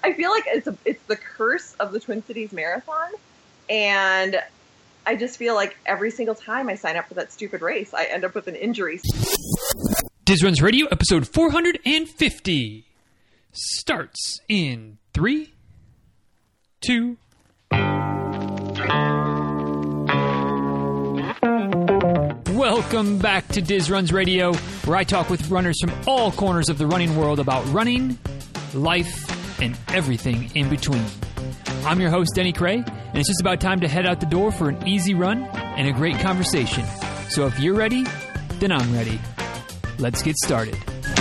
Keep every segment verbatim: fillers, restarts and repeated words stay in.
I feel like it's a, it's the curse of the Twin Cities Marathon, and I just feel like every single time I sign up for that stupid race, I end up with an injury. Diz Runs Radio, episode four hundred fifty, starts in three, two. Welcome back to Diz Runs Radio, where I talk with runners from all corners of the running world about running, life, and everything in between. I'm your host, Denny Cray, and it's just about time to head out the door for an easy run and a great conversation. So if you're ready, then I'm ready. Let's get started.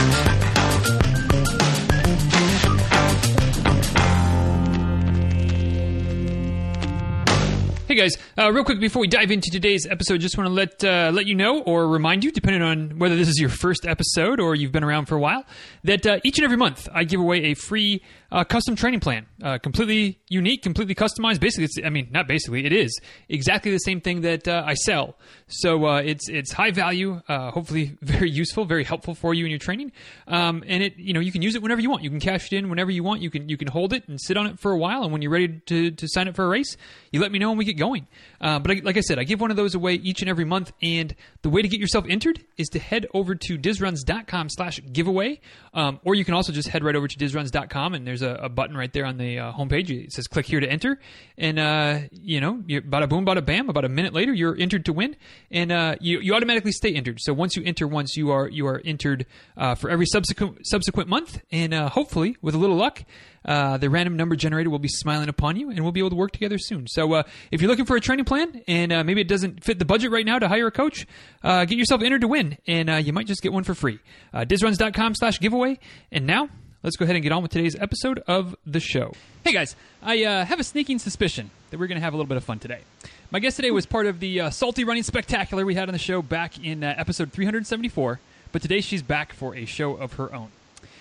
Hey guys, uh, real quick before we dive into today's episode, just want to let uh, let you know or remind you, depending on whether this is your first episode or you've been around for a while, that uh, each and every month I give away a free uh, custom training plan, uh, completely unique, completely customized. Basically, it's, I mean, not basically, it is exactly the same thing that uh, I sell. So uh, it's it's high value, uh, hopefully very useful, very helpful for you in your training, um, and it you know you can use it whenever you want. You can cash it in whenever you want. You can you can hold it and sit on it for a while, and when you're ready to to sign up for a race, you let me know and we get going. Uh, but I, like I said, I give one of those away each and every month, and the way to get yourself entered is to head over to dizruns.com slash giveaway, um, or you can also just head right over to dizruns dot com, and there's a, a button right there on the uh, homepage. It says click here to enter, and uh, you know, you're, bada boom, bada bam, about a minute later, you're entered to win, and uh, you, you automatically stay entered. So once you enter once, you are you are entered uh, for every subsequent subsequent month, and uh, hopefully, with a little luck, Uh, the random number generator will be smiling upon you, and we'll be able to work together soon. So uh, if you're looking for a training plan, and uh, maybe it doesn't fit the budget right now to hire a coach, uh, get yourself entered to win, and uh, you might just get one for free. Uh, dizruns.com slash giveaway. And now, let's go ahead and get on with today's episode of the show. Hey guys, I uh, have a sneaking suspicion that we're going to have a little bit of fun today. My guest today was part of the uh, Salty Running Spectacular we had on the show back in uh, episode three hundred seventy-four, but today she's back for a show of her own.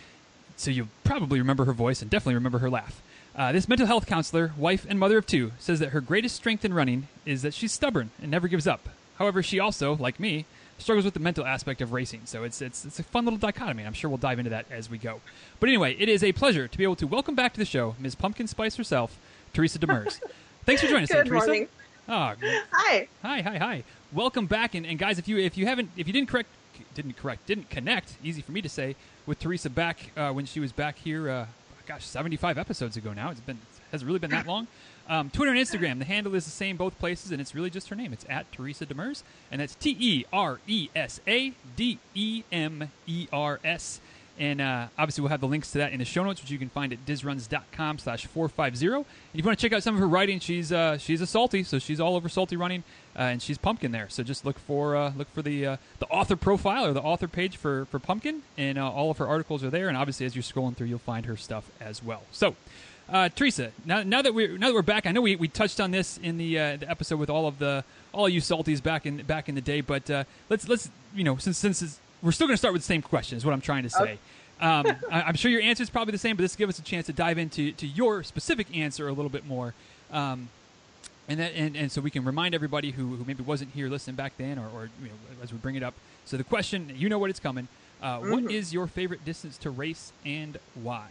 So you'll probably remember her voice and definitely remember her laugh. Uh, this mental health counselor, wife, and mother of two, says that her greatest strength in running is that she's stubborn and never gives up. However, she also, like me, struggles with the mental aspect of racing. So it's it's it's a fun little dichotomy. I'm sure we'll dive into that as we go. But anyway, it is a pleasure to be able to welcome back to the show Miz Pumpkin Spice herself, Teresa Demers. Thanks for joining us, Good today, Teresa. morning. Oh, Hi. hi, hi, hi. Welcome back, and, and guys, if you if you haven't if you didn't correct didn't correct didn't connect, easy for me to say, with Teresa back uh, when she was back here, uh, gosh, seventy-five episodes ago now. It's been has it really been that long? Um, Twitter and Instagram, the handle is the same both places, and it's really just her name. It's at Teresa Demers, and that's T E R E S A D E M E R S. And uh, obviously, we'll have the links to that in the show notes, which you can find at dizruns.com slash 450. And if you want to check out some of her writing, she's uh, she's a salty, so she's all over salty running, uh, and she's Pumpkin there. So just look for uh, look for the uh, the author profile or the author page for, for Pumpkin, and uh, all of her articles are there. And obviously, as you're scrolling through, you'll find her stuff as well. So, uh, Teresa, now now that we're now that we're back, I know we, we touched on this in the uh, the episode with all of the all of you salties back in back in the day, but uh, let's let's you know since since it's, we're still going to start with the same question is what I'm trying to say. Okay. um, I, I'm sure your answer is probably the same, but this will give us a chance to dive into to your specific answer a little bit more, um, and that and, and so we can remind everybody who, who maybe wasn't here listening back then, or, or you know, as we bring it up. So the question, you know what it's coming. Uh, mm-hmm. What is your favorite distance to race and why?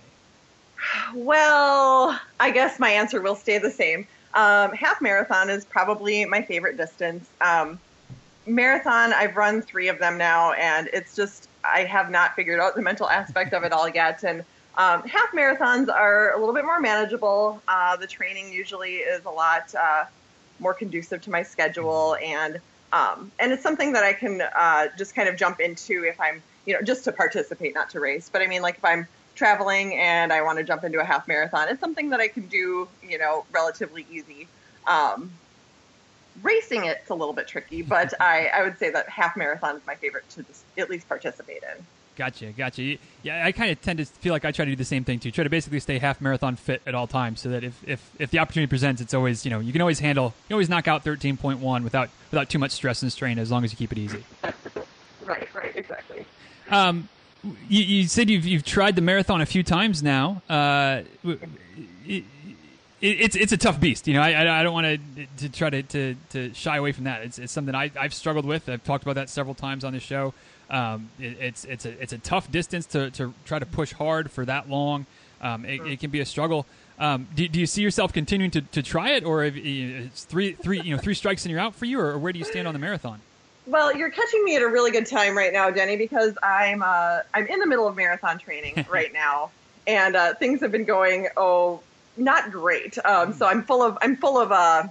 Well, I guess my answer will stay the same. Um, half marathon is probably my favorite distance. Um, marathon, I've run three of them now, and it's just, I have not figured out the mental aspect of it all yet. And um, half marathons are a little bit more manageable. Uh, the training usually is a lot uh, more conducive to my schedule, and um, and it's something that I can uh, just kind of jump into if I'm, you know, just to participate, not to race. But I mean, like if I'm traveling and I want to jump into a half marathon, it's something that I can do, you know, relatively easy. Um, Racing it's a little bit tricky, but I, I would say that half marathon is my favorite to just at least participate in. Gotcha, gotcha. Yeah, I kind of tend to feel like I try to do the same thing too. Try to basically stay half marathon fit at all times, so that if, if, if the opportunity presents, it's always, you know, you can always handle, you always knock out thirteen point one without without too much stress and strain, as long as you keep it easy. Right, right, exactly. Um, you, you said you've you've tried the marathon a few times now. Uh, it, It, it's it's a tough beast, you know. I I, I don't want to to try to, to, to shy away from that. It's it's something I I've struggled with. I've talked about that several times on the show. Um, it, it's it's a it's a tough distance to, to try to push hard for that long. um, it, it can be a struggle. Um, do, do you see yourself continuing to, to try it, or have, it's three three you know three strikes and you're out for you, or, or where do you stand on the marathon? Well, you're catching me at a really good time right now, Denny, because I'm uh, I'm in the middle of marathon training right now, and uh, things have been going oh not great. Um, so I'm full of I'm full of uh,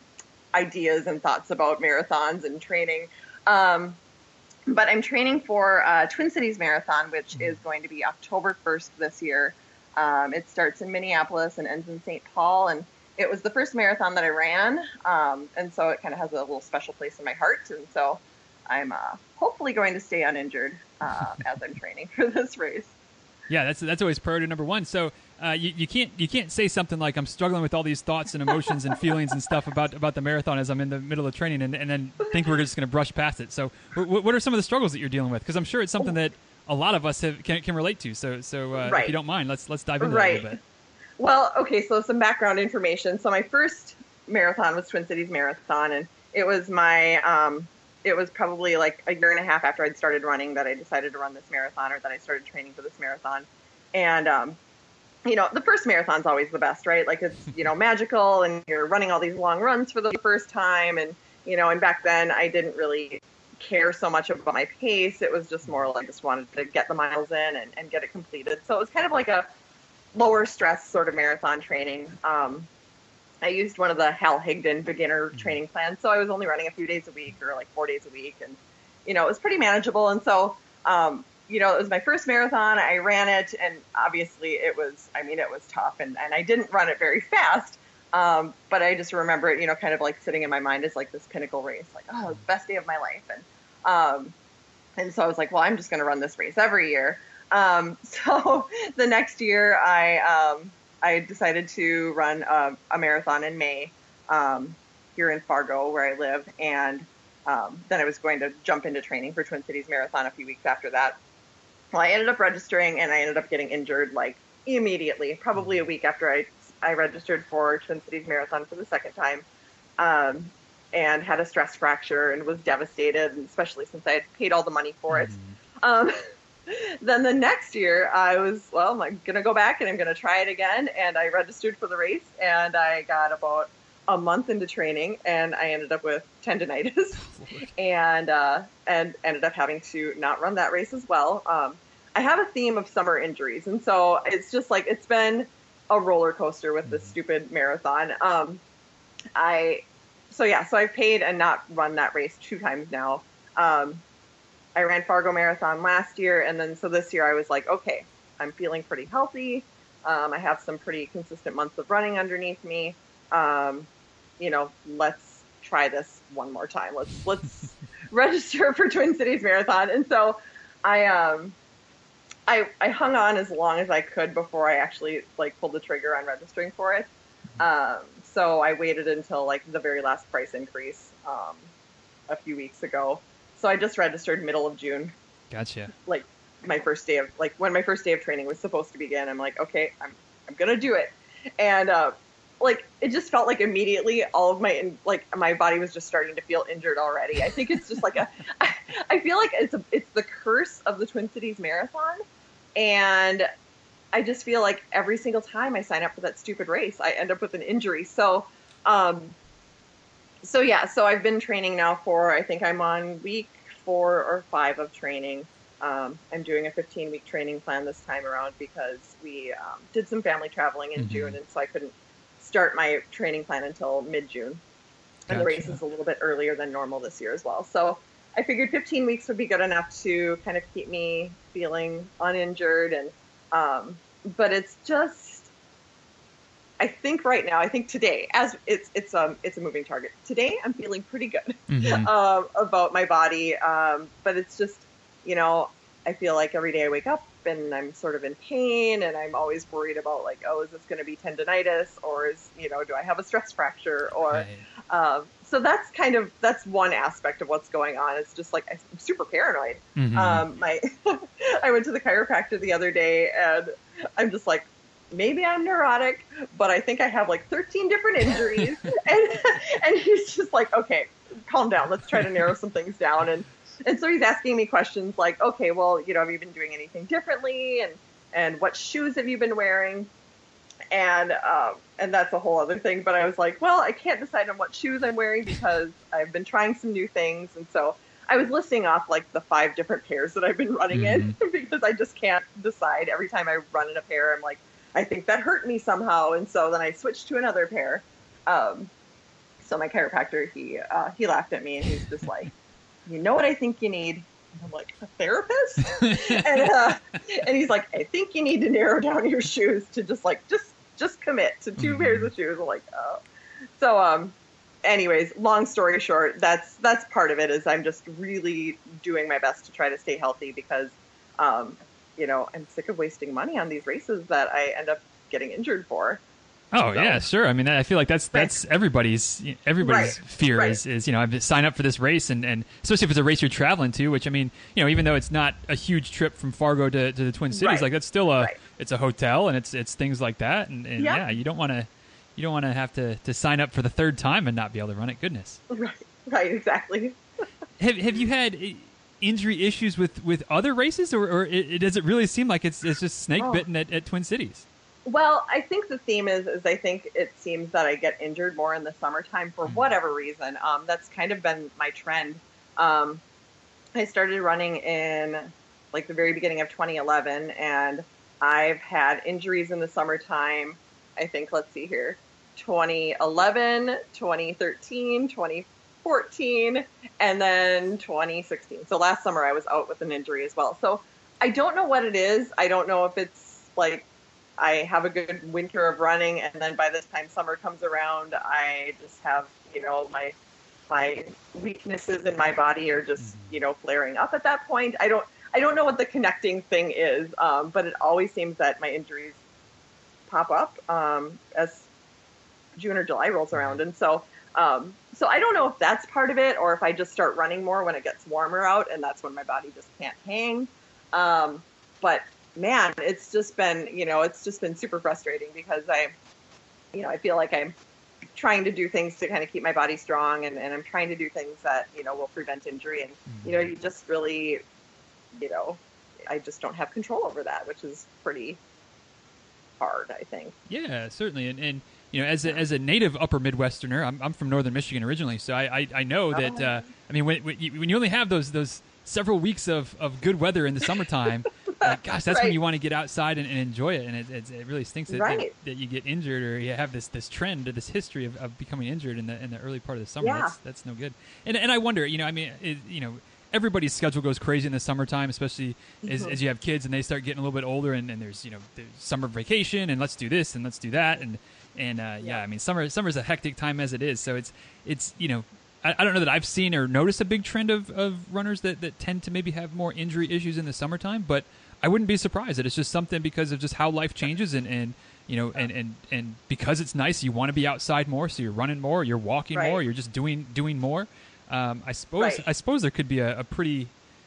ideas and thoughts about marathons and training. Um, but I'm training for uh, Twin Cities Marathon, which is going to be October first this year. Um, it starts in Minneapolis and ends in Saint Paul, and it was the first marathon that I ran, um, and so it kind of has a little special place in my heart, and so I'm uh, hopefully going to stay uninjured uh, as I'm training for this race. Yeah, that's that's always priority number one. So uh, you, you can't you can't say something like I'm struggling with all these thoughts and emotions and feelings and stuff about about the marathon as I'm in the middle of training, and, and then think we're just going to brush past it. So w- what are some of the struggles that you're dealing with? Because I'm sure it's something that a lot of us have, can can relate to. So so uh, right. if you don't mind, let's let's dive into right. that a little bit. Well, okay, so some background information. So my first marathon was Twin Cities Marathon, and it was my um, it was probably like a year and a half after I'd started running that I decided to run this marathon, or that I started training for this marathon. And um, you know, the first marathon's always the best, right? Like it's, you know, magical, and you're running all these long runs for the first time, and you know, and back then I didn't really care so much about my pace. It was just more like I just wanted to get the miles in and, and get it completed. So it was kind of like a lower stress sort of marathon training. Um, I used one of the Hal Higdon beginner training plans, so I was only running a few days a week, or like four days a week, and you know, it was pretty manageable. And so, um, you know, it was my first marathon. I ran it, and obviously it was, I mean, it was tough, and, and I didn't run it very fast. Um, but I just remember it, you know, kind of like sitting in my mind as like this pinnacle race, like, oh, it's the best day of my life. And, um, and so I was like, well, I'm just going to run this race every year. Um, so the next year I, um, I decided to run a, a marathon in May, um, here in Fargo where I live. And, um, then I was going to jump into training for Twin Cities Marathon a few weeks after that. Well, I ended up registering, and I ended up getting injured like immediately, probably a week after I I registered for Twin Cities Marathon for the second time, um, and had a stress fracture and was devastated, and especially since I had paid all the money for it. Mm. Um, then the next year I was, well, I'm going to go back and I'm going to try it again. And I registered for the race, and I got about a month into training, and I ended up with tendonitis and, uh, and ended up having to not run that race as well. Um, I have a theme of summer injuries. And so it's just like, it's been a roller coaster with this stupid marathon. Um, I, so yeah, so I've paid and not run that race two times now. Um, I ran Fargo Marathon last year. And then, so this year I was like, okay, I'm feeling pretty healthy. Um, I have some pretty consistent months of running underneath me. Um, you know, let's try this one more time. Let's, let's register for Twin Cities Marathon. And so I, um, I, I hung on as long as I could before I actually like pulled the trigger on registering for it. Um, so I waited until like the very last price increase, um, a few weeks ago. So I just registered middle of June. Gotcha. Like my first day of like when my first day of training was supposed to begin. I'm like, okay, I'm, I'm going to do it. And, uh, like, it just felt like immediately all of my, like my body was just starting to feel injured already. I think it's just like a, I feel like it's a, it's the curse of the Twin Cities Marathon. And I just feel like every single time I sign up for that stupid race, I end up with an injury. So, um, so yeah, so I've been training now for, I think I'm on week four or five of training. Um, I'm doing a fifteen week training plan this time around because we, um, did some family traveling in mm-hmm. June. And so I couldn't start my training plan until mid-June. And gotcha. The race is a little bit earlier than normal this year as well. So I figured fifteen weeks would be good enough to kind of keep me feeling uninjured. And, um, but it's just, I think right now, I think today, as it's, it's, um, it's a moving target. Today, I'm feeling pretty good, mm-hmm. um, about my body. Um, but it's just, you know, I feel like every day I wake up and I'm sort of in pain, and I'm always worried about like, oh, is this going to be tendonitis, or is, you know, do I have a stress fracture, or, right. um, so that's kind of, that's one aspect of what's going on. It's just like, I'm super paranoid. Mm-hmm. Um, my, I went to the chiropractor the other day, and I'm just like, maybe I'm neurotic, but I think I have like thirteen different injuries. and, and he's just like, okay, calm down. Let's try to narrow some things down. And, and so he's asking me questions like, okay, well, you know, have you been doing anything differently? And, and what shoes have you been wearing? And um, and that's a whole other thing. But I was like, well, I can't decide on what shoes I'm wearing because I've been trying some new things. And so I was listing off like the five different pairs that I've been running mm-hmm. in because I just can't decide. Every time I run in a pair, I'm like, I think that hurt me somehow. And so then I switched to another pair. Um, so my chiropractor, he uh, he laughed at me and he's just like, you know what I think you need? And I'm like, a therapist? and, uh, and he's like, I think you need to narrow down your shoes to just like, just just commit to two mm-hmm. pairs of shoes. I'm like, oh. So, um, anyways, long story short, that's that's part of it is I'm just really doing my best to try to stay healthy because, um, you know, I'm sick of wasting money on these races that I end up getting injured for. Oh so. yeah, sure. I mean, I feel like that's that's right. everybody's everybody's right. fear right. is, is you know I sign up for this race and, and especially if it's a race you're traveling to, which I mean you know even though it's not a huge trip from Fargo to, to the Twin Cities, right. like that's still a right. it's a hotel and it's it's things like that and, and yeah. yeah you don't want to you don't want to have to, to sign up for the third time and not be able to run it. Goodness. Right. Right. Exactly. have Have you had injury issues with, with other races or, or it, it, does it really seem like it's it's just snake oh. bitten at, at Twin Cities? Well, I think the theme is, is I think it seems that I get injured more in the summertime for whatever reason. Um, that's kind of been my trend. Um, I started running in like the very beginning of twenty eleven, and I've had injuries in the summertime. I think, let's see here, twenty eleven, twenty thirteen, twenty fourteen, and then twenty sixteen. So last summer I was out with an injury as well. So I don't know what it is. I don't know if it's like, I have a good winter of running, and then by this time summer comes around, I just have, you know, my my weaknesses in my body are just, you know, flaring up at that point. I don't I don't know what the connecting thing is, um, but it always seems that my injuries pop up um, as June or July rolls around, and so um, so I don't know if that's part of it, or if I just start running more when it gets warmer out, and that's when my body just can't hang. Um, but man, it's just been, you know, it's just been super frustrating because I, you know, I feel like I'm trying to do things to kind of keep my body strong and, and I'm trying to do things that, you know, will prevent injury. And, you know, you just really, you know, I just don't have control over that, which is pretty hard, I think. Yeah, certainly. And, and you know, as a, as a native Upper Midwesterner, I'm, I'm from Northern Michigan originally. So I, I, I know that, uh, I mean, when, when you, when you only have those, those several weeks of, of good weather in the summertime, like, gosh, that's right. when you want to get outside and, and enjoy it, and it, it, it really stinks that, right. that, that you get injured or you have this, this trend or this history of, of becoming injured in the in the early part of the summer. Yeah. That's, that's no good. And and I wonder, you know, I mean, it, you know, everybody's schedule goes crazy in the summertime, especially mm-hmm. as, as you have kids and they start getting a little bit older, and, and there's you know there's summer vacation and let's do this and let's do that, and and uh, yeah. yeah, I mean, summer summer's a hectic time as it is, so it's it's you know. I, I don't know that I've seen or noticed a big trend of, of runners that, that tend to maybe have more injury issues in the summertime, but I wouldn't be surprised that it's just something because of just how life changes and, and you know and, and, and because it's nice, you want to be outside more, so you're running more, you're walking right. more, you're just doing doing more. Um, I suppose right. I suppose there could be a, a pretty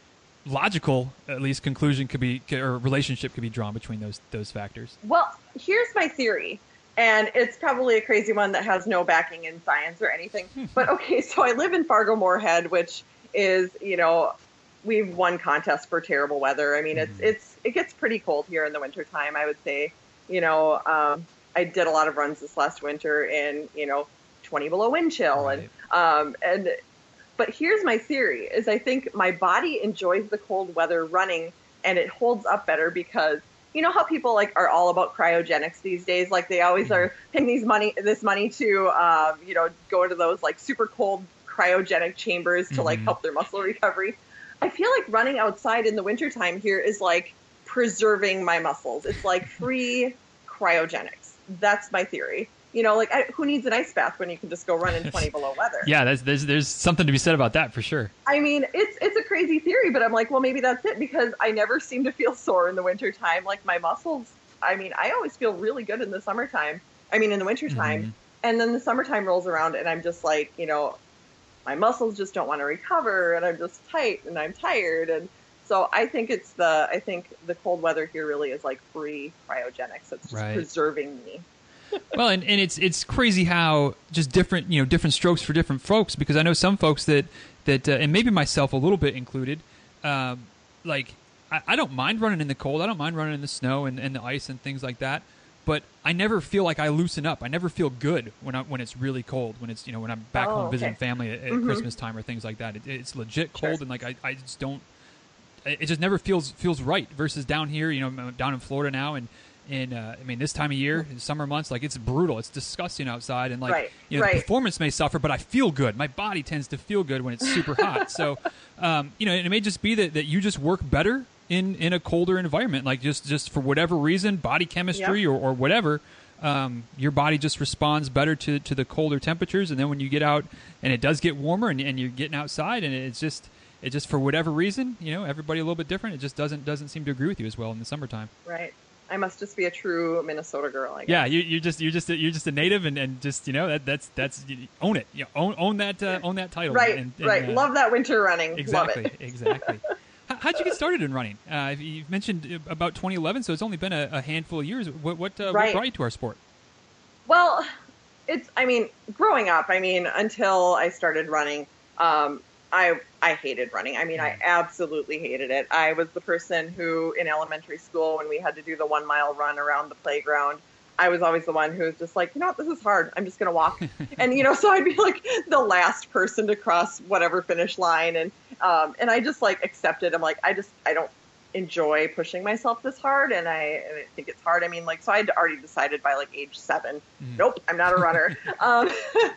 logical, at least, conclusion could be or relationship could be drawn between those those factors. Well, here's my theory. And it's probably a crazy one that has no backing in science or anything. But okay, so I live in Fargo Moorhead, which is, you know, we've won contests for terrible weather. I mean, it's it's it gets pretty cold here in the wintertime, I would say. You know, um, I did a lot of runs this last winter in, you know, twenty below wind chill. Right. And um, and but here's my theory is I think my body enjoys the cold weather running and it holds up better because you know how people like are all about cryogenics these days? Like they always are paying these money, this money to, um, you know, go into those like super cold cryogenic chambers to like help their muscle recovery. I feel like running outside in the wintertime here is like preserving my muscles. It's like free cryogenics. That's my theory. You know, like I, who needs an ice bath when you can just go run in twenty below weather? Yeah, there's, there's there's something to be said about that for sure. I mean, it's it's a crazy theory, but I'm like, well, maybe that's it because I never seem to feel sore in the wintertime. Like my muscles, I mean, I always feel really good in the summertime. I mean, in the wintertime. Mm-hmm. And then the summertime rolls around and I'm just like, you know, my muscles just don't want to recover and I'm just tight and I'm tired. And so I think it's the, I think the cold weather here really is like free cryogenics. It's just right. preserving me. Well, and, and it's it's crazy how just different, you know, different strokes for different folks, because I know some folks that, that uh, and maybe myself a little bit included, um, like, I, I don't mind running in the cold. I don't mind running in the snow and, and the ice and things like that. But I never feel like I loosen up. I never feel good when I, when it's really cold. When it's you know when I'm back Oh, home okay. visiting family at, at Mhm. Christmas time or things like that. It, it's legit cold, Sure. and like I, I just don't. It just never feels feels right. Versus down here, you know, I'm down in Florida now, and and uh, I mean this time of year, in summer months, like it's brutal. It's disgusting outside, and like Right, you know, the right. performance may suffer, but I feel good. My body tends to feel good when it's super hot. So, um, you know, and it may just be that, that you just work better in, in a colder environment, like just, just for whatever reason, body chemistry Yep. or, or whatever. Um, your body just responds better to, to the colder temperatures, and then when you get out and it does get warmer, and, and you're getting outside, and it's just it just for whatever reason, you know, everybody a little bit different. It just doesn't doesn't seem to agree with you as well in the summertime. Right. I must just be a true Minnesota girl, I guess. Yeah, you, you're just you're just a, you're just a native, and, and just you know that that's that's you own it. You know, own own that uh, own that title. Right, and, and, right. uh, Love that winter running. Exactly, Love it. exactly. How, how'd you get started in running? Uh, you've mentioned about twenty eleven, so it's only been a, a handful of years. What what, uh, Right. what brought you to our sport? Well, it's, I mean, growing up, I mean, until I started running, um, I, I hated running. I mean, I absolutely hated it. I was the person who in elementary school, when we had to do the one mile run around the playground, I was always the one who was just like, you know what, this is hard. I'm just going to walk. And, you know, so I'd be like the last person to cross whatever finish line. And, um, and I just like accepted. I'm like, I just, I don't enjoy pushing myself this hard. And I, and I think it's hard. I mean, like, so I'd already decided by like age seven, Mm. nope, I'm not a runner. um,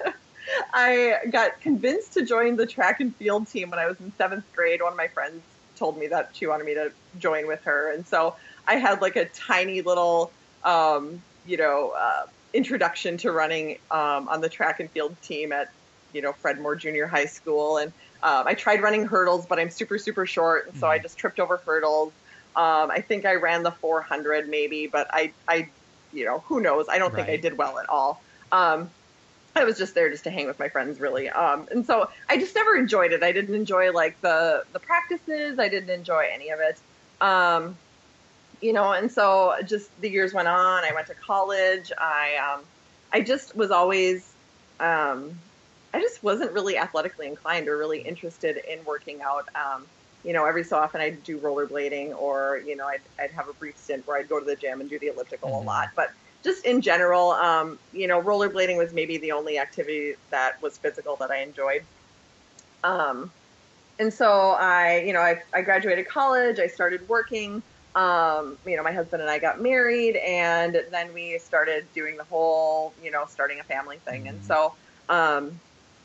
I got convinced to join the track and field team when I was in seventh grade. One of my friends told me that she wanted me to join with her. And so I had like a tiny little, um, you know, uh, introduction to running um, on the track and field team at, you know, Fred Moore Junior High School. And um, I tried running hurdles, but I'm super, super short. And so I just tripped over hurdles. Um, I think I ran the four hundred maybe, but I, I, you know, who knows? I don't think I Right. did well at all. Um, I was just there just to hang with my friends, really. Um, and so I just never enjoyed it. I didn't enjoy like the, the practices. I didn't enjoy any of it. Um, you know, and so just the years went on. I went to college. I, um, I just was always, um, I just wasn't really athletically inclined or really interested in working out. Um, you know, every so often I'd do rollerblading, or, you know, I'd, I'd have a brief stint where I'd go to the gym and do the elliptical Mhm. a lot. But just in general, um, you know, rollerblading was maybe the only activity that was physical that I enjoyed. Um, and so I, you know, I, I graduated college, I started working, um, you know, my husband and I got married, and then we started doing the whole, you know, starting a family thing. Mhm. And so, um,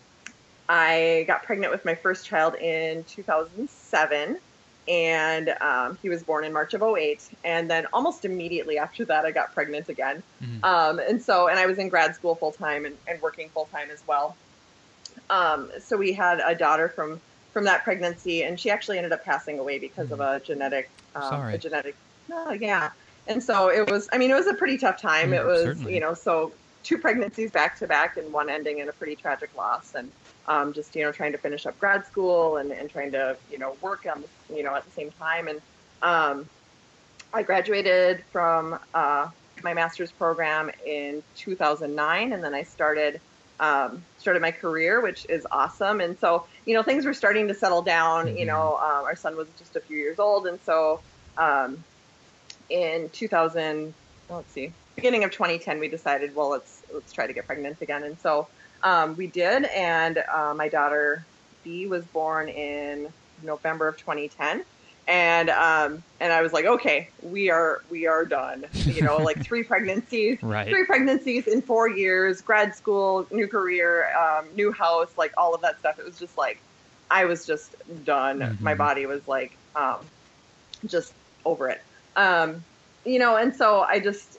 I got pregnant with my first child in two thousand seven, and um, he was born in March of oh eight. And then almost immediately after that, I got pregnant again. Mhm. Um, and so, and I was in grad school full time and, and working full time as well. Um, so we had a daughter from, from that pregnancy, and she actually ended up passing away because of a genetic, um, Sorry. a genetic, oh, yeah. And so it was, I mean, it was a pretty tough time. Mm, It was, certainly. you know, so two pregnancies back to back and one ending in a pretty tragic loss. And, um, just, you know, trying to finish up grad school and, and trying to, you know, work on, you know, at the same time. And, um, I graduated from, uh, my master's program in two thousand nine, and then I started, um, started my career, which is awesome. And so, you know, things were starting to settle down. Mhm. You know, um, our son was just a few years old. And so, um, in two thousand, let's see, beginning of twenty ten, we decided, well, let's, let's try to get pregnant again. And so, um, we did. And, uh, my daughter B was born in November of twenty ten. And, um, and I was like, okay, we are, we are done, you know, like three pregnancies, Right. three pregnancies in four years, grad school, new career, um, new house, like all of that stuff. It was just like, I was just done. Mhm. My body was like, um, just over it. Um, you know, and so I just,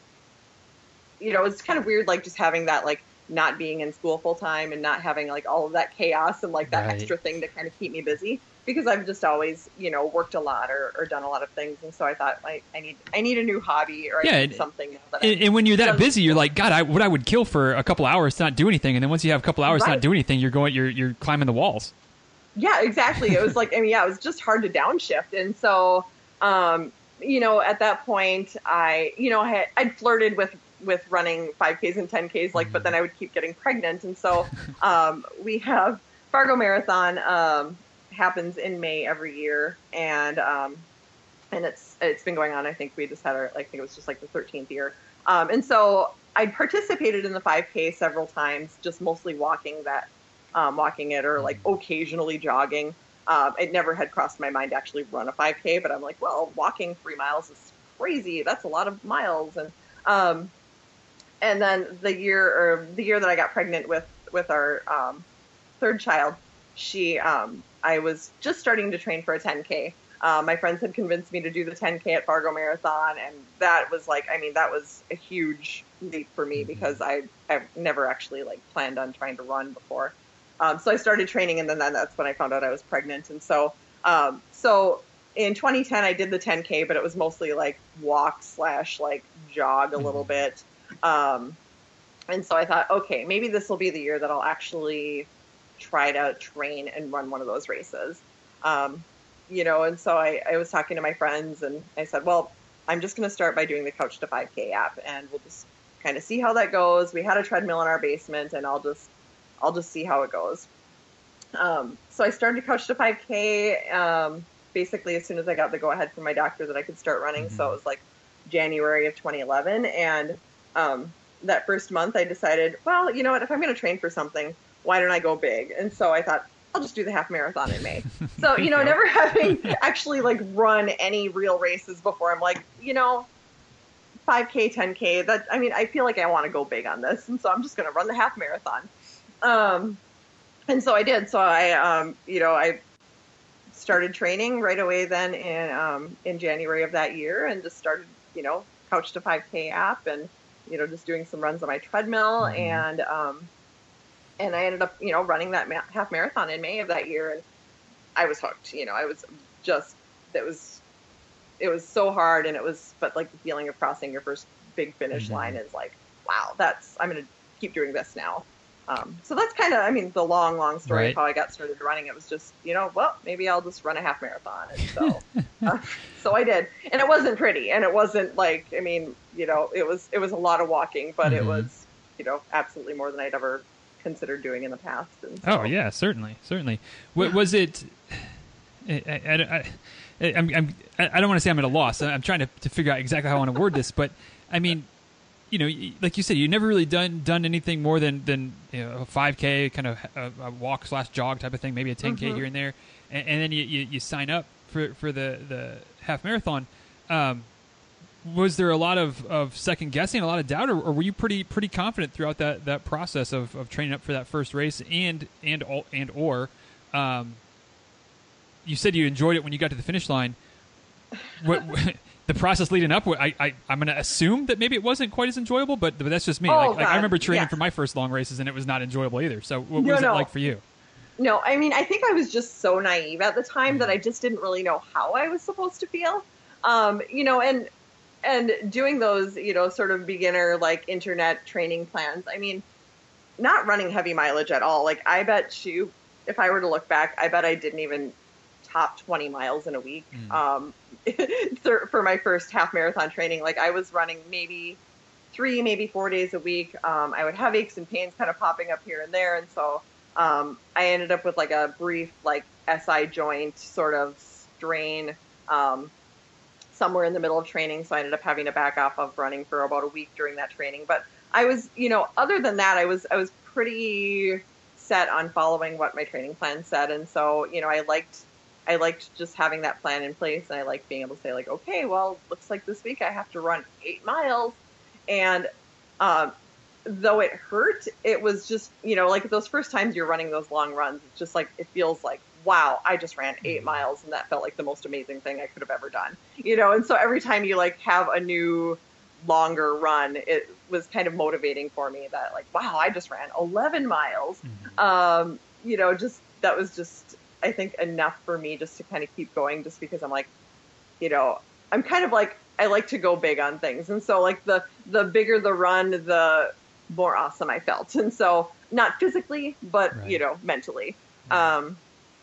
you know, it's kind of weird, like just having that, like not being in school full time and not having like all of that chaos and like that Right. extra thing to kind of keep me busy, because I've just always, you know, worked a lot or, or done a lot of things. And so I thought, like, I need, I need a new hobby, or I Yeah, need and- something now that And, and when you're that done busy, you're before. like, God, I, what I would kill for a couple hours to not do anything, and then once you have a couple hours to Right. not do anything, you're going, you're you're climbing the walls. Yeah, exactly. It was like, I mean, yeah, it was just hard to downshift. And so, um, you know, at that point, I, you know, I had, I'd flirted with, with running five Ks and ten Ks, like, but then I would keep getting pregnant. And so, um, we have Fargo Marathon, um, happens in May every year. And, um, and it's it's been going on. I think we just had our, I think it was just like the thirteenth year. Um, and so I participated in the five K several times, just mostly walking that, um, walking it, or like occasionally jogging. Um, it never had crossed my mind to actually run a five K, but I'm like, well, walking three miles is crazy. That's a lot of miles. And um, and then the year or the year that I got pregnant with with our um, third child, she um, I was just starting to train for a ten K. Uh, my friends had convinced me to do the ten K at Fargo Marathon, and that was like, I mean, that was a huge leap for me because I I've never actually like planned on trying to run before. Um, so I started training, and then that's when I found out I was pregnant. And so, um, so in twenty ten, I did the ten K, but it was mostly like walk slash like jog a little bit. Um, and so I thought, okay, maybe this will be the year that I'll actually try to train and run one of those races. Um, you know, and so I, I was talking to my friends, and I said, well, I'm just going to start by doing the Couch to five K app, and we'll just kind of see how that goes. We had a treadmill in our basement, and I'll just, I'll just see how it goes. Um, so I started Couch to five K, um, basically as soon as I got the go ahead from my doctor that I could start running. Mm-hmm. So it was like January of twenty eleven. And, um, that first month I decided, well, you know what, if I'm going to train for something, why don't I go big? And so I thought, I'll just do the half marathon in May. So, you know, never having actually like run any real races before, I'm like, you know, five K, ten K, that, I mean, I feel like I want to go big on this. And so I'm just going to run the half marathon. Um, and so I did. So I, um, you know, I started training right away then in, um, in January of that year, and just started, you know, Couch to five K app, and, you know, just doing some runs on my treadmill. Mm-hmm. And, um, And I ended up, you know, running that ma- half marathon in May of that year, and I was hooked. You know, I was just, it was, it was so hard, and it was, but like the feeling of crossing your first big finish mm-hmm. line is like, wow, that's, I'm going to keep doing this now. Um, so that's kind of, I mean, the long, long story right. of how I got started running. It was just, you know, well, maybe I'll just run a half marathon. And so, uh, so I did, and it wasn't pretty, and it wasn't like, I mean, you know, it was, it was a lot of walking, but mm-hmm. it was, you know, absolutely more than I'd ever considered doing in the past. And so. Oh yeah, certainly, certainly. W- was it? I, I, I, I'm, I'm, I don't want to say I'm at a loss. I'm trying to, to figure out exactly how I want to word this, but I mean, you know, like you said, you never really done done anything more than than you know, a five K kind of a, a walk slash jog type of thing, maybe a ten K mm-hmm. here and there, and, and then you, you, you sign up for for the the half marathon. Um, Was there a lot of, of second guessing, a lot of doubt, or, or were you pretty pretty confident throughout that, that process of, of training up for that first race? And and and or um, you said you enjoyed it when you got to the finish line. What, the process leading up, I, I I'm going to assume that maybe it wasn't quite as enjoyable, but, but that's just me. Oh, like, like I remember training yeah. for my first long races, and it was not enjoyable either. So what no, was no. it like for you? No, I mean, I think I was just so naive at the time mm-hmm. that I just didn't really know how I was supposed to feel. Um, you know, and. And doing those, you know, sort of beginner, like, internet training plans, I mean, not running heavy mileage at all. Like, I bet you, if I were to look back, I bet I didn't even top twenty miles in a week mm. um, for my first half marathon training. Like, I was running maybe three, maybe four days a week. Um, I would have aches and pains kind of popping up here and there. And so um, I ended up with, like, a brief, like, S I joint sort of strain um somewhere in the middle of training. So I ended up having to back off of running for about a week during that training. But I was, you know, other than that, I was, I was pretty set on following what my training plan said. And so, you know, I liked, I liked just having that plan in place. And I liked being able to say like, okay, well, looks like this week I have to run eight miles. And, um, though it hurt, it was just, you know, like those first times you're running those long runs, it's just like, it feels like, wow, I just ran eight miles and that felt like the most amazing thing I could have ever done, you know? And so every time you like have a new longer run, it was kind of motivating for me that like, wow, I just ran eleven miles. Mm-hmm. Um, you know, just, that was just, I think enough for me just to kind of keep going, just because I'm like, you know, I'm kind of like, I like to go big on things. And so like the, the bigger the run, the more awesome I felt. And so not physically, but right. you know, mentally. Yeah. Um,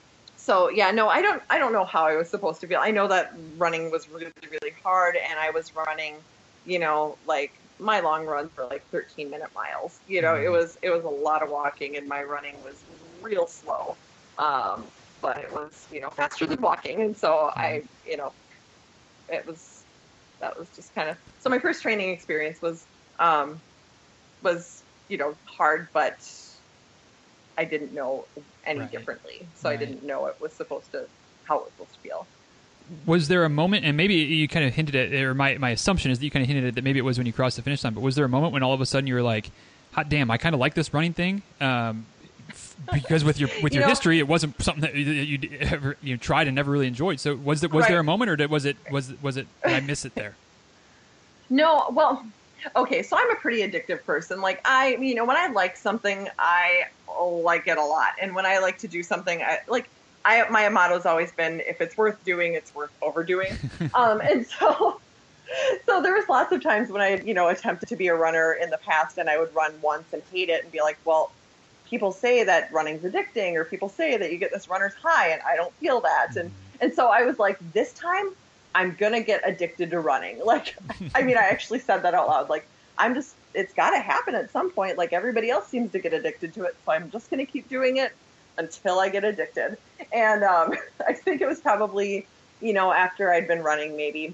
So yeah, no, I don't, I don't know how I was supposed to feel. I know that running was really, really hard, and I was running, you know, like my long runs were like thirteen minute miles. You know, mm-hmm. it was, it was a lot of walking, and my running was real slow. Um, but it was, you know, faster than walking. And so I, you know, it was, that was just kind of, so my first training experience was, um, was, you know, hard, but I didn't know any right. differently. So right. I didn't know it was supposed to, how it was supposed to feel. Was there a moment, and maybe you kind of hinted at, or my, my assumption is that you kind of hinted at that maybe it was when you crossed the finish line, but was there a moment when all of a sudden you were like, hot damn, I kind of like this running thing? Um, because with your with you your know, history, it wasn't something that you you ever you tried and never really enjoyed. So was there was right. there a moment, or did, was it was was it? Did I miss it there? No, well, okay. So I'm a pretty addictive person. Like I, you know, when I like something, I like it a lot, and when I like to do something, I like. I my motto's always been, if it's worth doing, it's worth overdoing. um, and so, so there was lots of times when I, you know, attempted to be a runner in the past, and I would run once and hate it and be like, well, people say that running's addicting, or people say that you get this runner's high, and I don't feel that. And, and so I was like, this time I'm going to get addicted to running. Like, I mean, I actually said that out loud. Like, I'm just, it's got to happen at some point. Like everybody else seems to get addicted to it. So I'm just going to keep doing it until I get addicted. And um, I think it was probably, you know, after I'd been running maybe